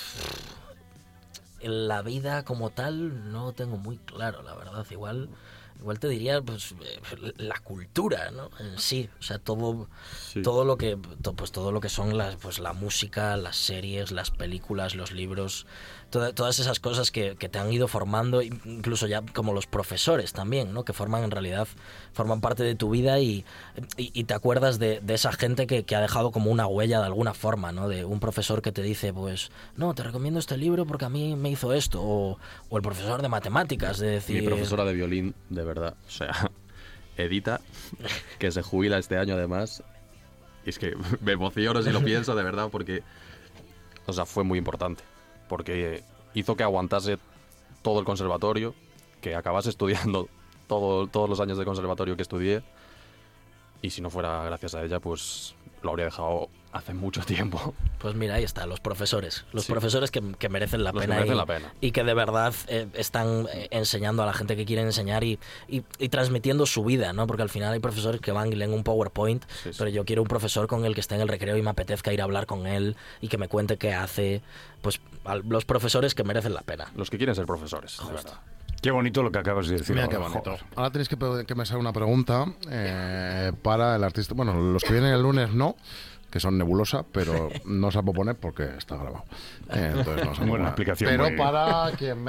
en la vida como tal no lo tengo muy claro, la verdad. Igual, igual te diría, pues eh, la cultura, ¿no? En sí, o sea, todo, Sí. todo lo que, to- pues todo lo que son las, pues la música, las series, las películas, los libros, toda- todas esas cosas que, que te han ido formando, incluso ya como los profesores también, ¿no? Que forman en realidad, forman parte de tu vida y, y, y te acuerdas de, de esa gente que, que ha dejado como una huella de alguna forma, ¿no? De un profesor que te dice, pues, no, te recomiendo este libro porque a mí me hizo esto, o, o el profesor de matemáticas, de decir... Mi profesora de violín, de verdad, o sea, Edita, que se jubila este año además, y es que me emociono si lo pienso, de verdad, porque, o sea, fue muy importante, porque hizo que aguantase todo el conservatorio, que acabase estudiando todo, todos los años de conservatorio que estudié, y si no fuera gracias a ella, pues lo habría dejado hace mucho tiempo. Pues mira, ahí está, los profesores. Los Sí. profesores que, que merecen la Los que pena. merecen y, la pena. y que de verdad eh, están eh, enseñando a la gente que quieren enseñar y, y, y transmitiendo su vida, ¿no? Porque al final hay profesores que van y leen un PowerPoint, Sí, sí. pero yo quiero un profesor con el que esté en el recreo y me apetezca ir a hablar con él y que me cuente qué hace. Pues al- los profesores que merecen la pena. Los que quieren ser profesores, de Justo. verdad. Qué bonito lo que acabas de decir. Mira ahora, qué bonito. joder. Ahora tenéis que, pe- que pensar una pregunta eh, para el artista. Bueno, los que vienen el lunes no, que son Nebulosa, pero no se va a poner porque está grabado. Eh, entonces no se va a Buena poner. explicación, Pero muy bien. para quien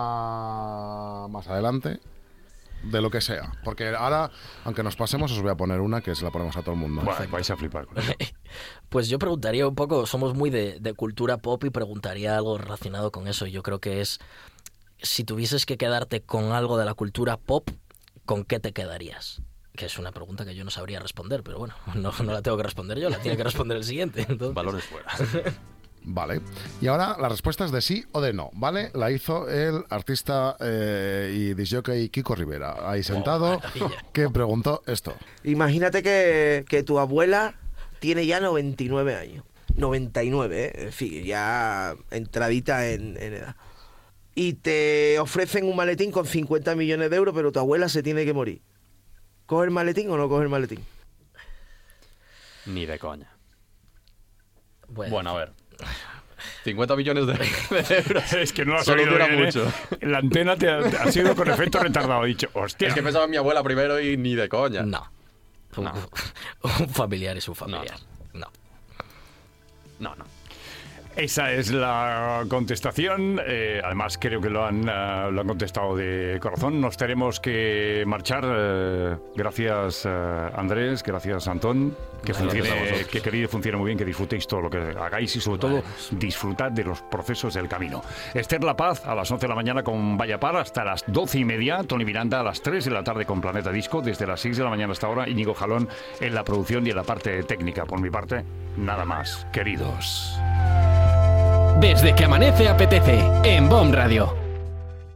venga más adelante, de lo que sea. Porque ahora, aunque nos pasemos, os voy a poner una que se la ponemos a todo el mundo. Buah, vais a flipar con eso. Pues yo preguntaría un poco, somos muy de, de cultura pop y preguntaría algo relacionado con eso. Yo creo que es, si tuvieses que quedarte con algo de la cultura pop, ¿con qué te quedarías? Que es una pregunta que yo no sabría responder, pero bueno, no, no la tengo que responder yo, la tiene que responder el siguiente. Entonces... Valores fuera. Vale. Y ahora la respuesta es de sí o de no, ¿vale? La hizo el artista eh, y disjockey Kiko Rivera, ahí sentado, maravilla. que preguntó esto. Imagínate que, que tu abuela tiene ya noventa y nueve años. noventa y nueve, ¿eh? En fin, ya entradita en, en edad. Y te ofrecen un maletín con cincuenta millones de euros, pero tu abuela se tiene que morir. ¿Coge el maletín o no coge el maletín? Ni de coña. Bueno, Bueno, a ver. cincuenta millones de, de euros. Es que no lo has Solo oído dura bien, ¿eh? mucho. La antena te ha, ha sido con efecto retardado. He dicho, hostia. Es que pensaba en mi abuela primero y ni de coña. no. Un, No. un familiar es un familiar. No. No, no. Esa es la contestación. Eh, además, creo que lo han, uh, lo han contestado de corazón. Nos tenemos que marchar. Eh, gracias, uh, Andrés. Gracias, Antón. Que, funcione, que queréis funcione muy bien, que disfrutéis todo lo que hagáis y, sobre todo, disfrutad de los procesos del camino. Esther La Paz a las once de la mañana con Vaya Par hasta las doce y media. Tony Miranda a las tres de la tarde con Planeta Disco. Desde las seis de la mañana hasta ahora, Íñigo Jalón en la producción y en la parte técnica. Por mi parte, nada más, queridos. Desde que amanece apetece en B O M Radio.